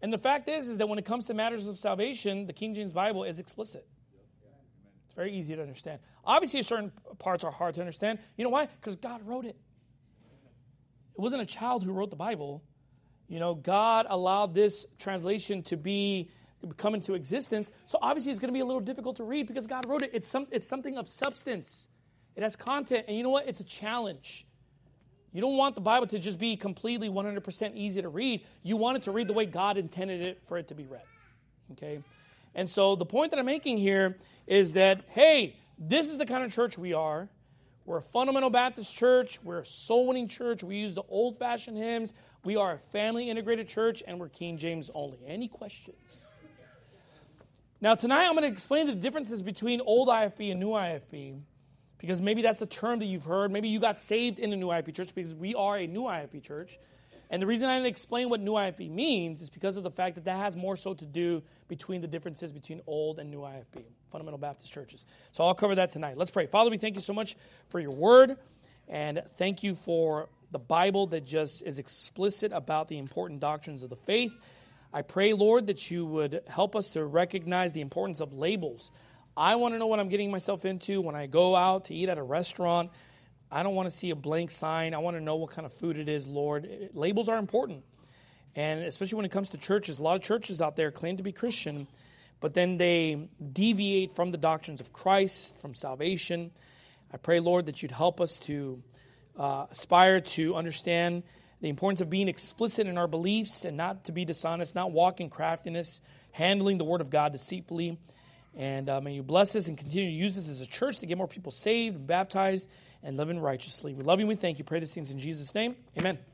And the fact is, is that when it comes to matters of salvation, the King James Bible is explicit. It's very easy to understand. Obviously, certain parts are hard to understand. You know why? Because God wrote it. It wasn't a child who wrote the Bible. You know, God allowed this translation to be come into existence. So obviously, it's going to be a little difficult to read because God wrote it. It's some, it's something of substance. It has content, and you know what? It's a challenge. You don't want the Bible to just be completely one hundred percent easy to read. You want it to read the way God intended it for it to be read. Okay? And so the point that I'm making here is that, hey, this is the kind of church we are. We're a fundamental Baptist church. We're a soul-winning church. We use the old-fashioned hymns. We are a family-integrated church, and we're King James only. Any questions? Now, tonight I'm going to explain the differences between old I F B and new I F B, because maybe that's a term that you've heard. Maybe you got saved in a new I F B church because we are a new I F B church. And the reason I didn't explain what new I F B means is because of the fact that that has more so to do between the differences between old and new I F B, fundamental Baptist churches. So I'll cover that tonight. Let's pray. Father, we thank you so much for your word, and thank you for the Bible that just is explicit about the important doctrines of the faith. I pray, Lord, that you would help us to recognize the importance of labels. I want to know what I'm getting myself into when I go out to eat at a restaurant. I don't want to see a blank sign. I want to know what kind of food it is, Lord. It, labels are important. And especially when it comes to churches, a lot of churches out there claim to be Christian, but then they deviate from the doctrines of Christ, from salvation. I pray, Lord, that you'd help us to uh, aspire to understand the importance of being explicit in our beliefs and not to be dishonest, not walk in craftiness, handling the word of God deceitfully. And uh, may you bless us and continue to use us as a church to get more people saved and baptized and living righteously. We love you and we thank you. Pray these things in Jesus' name. Amen.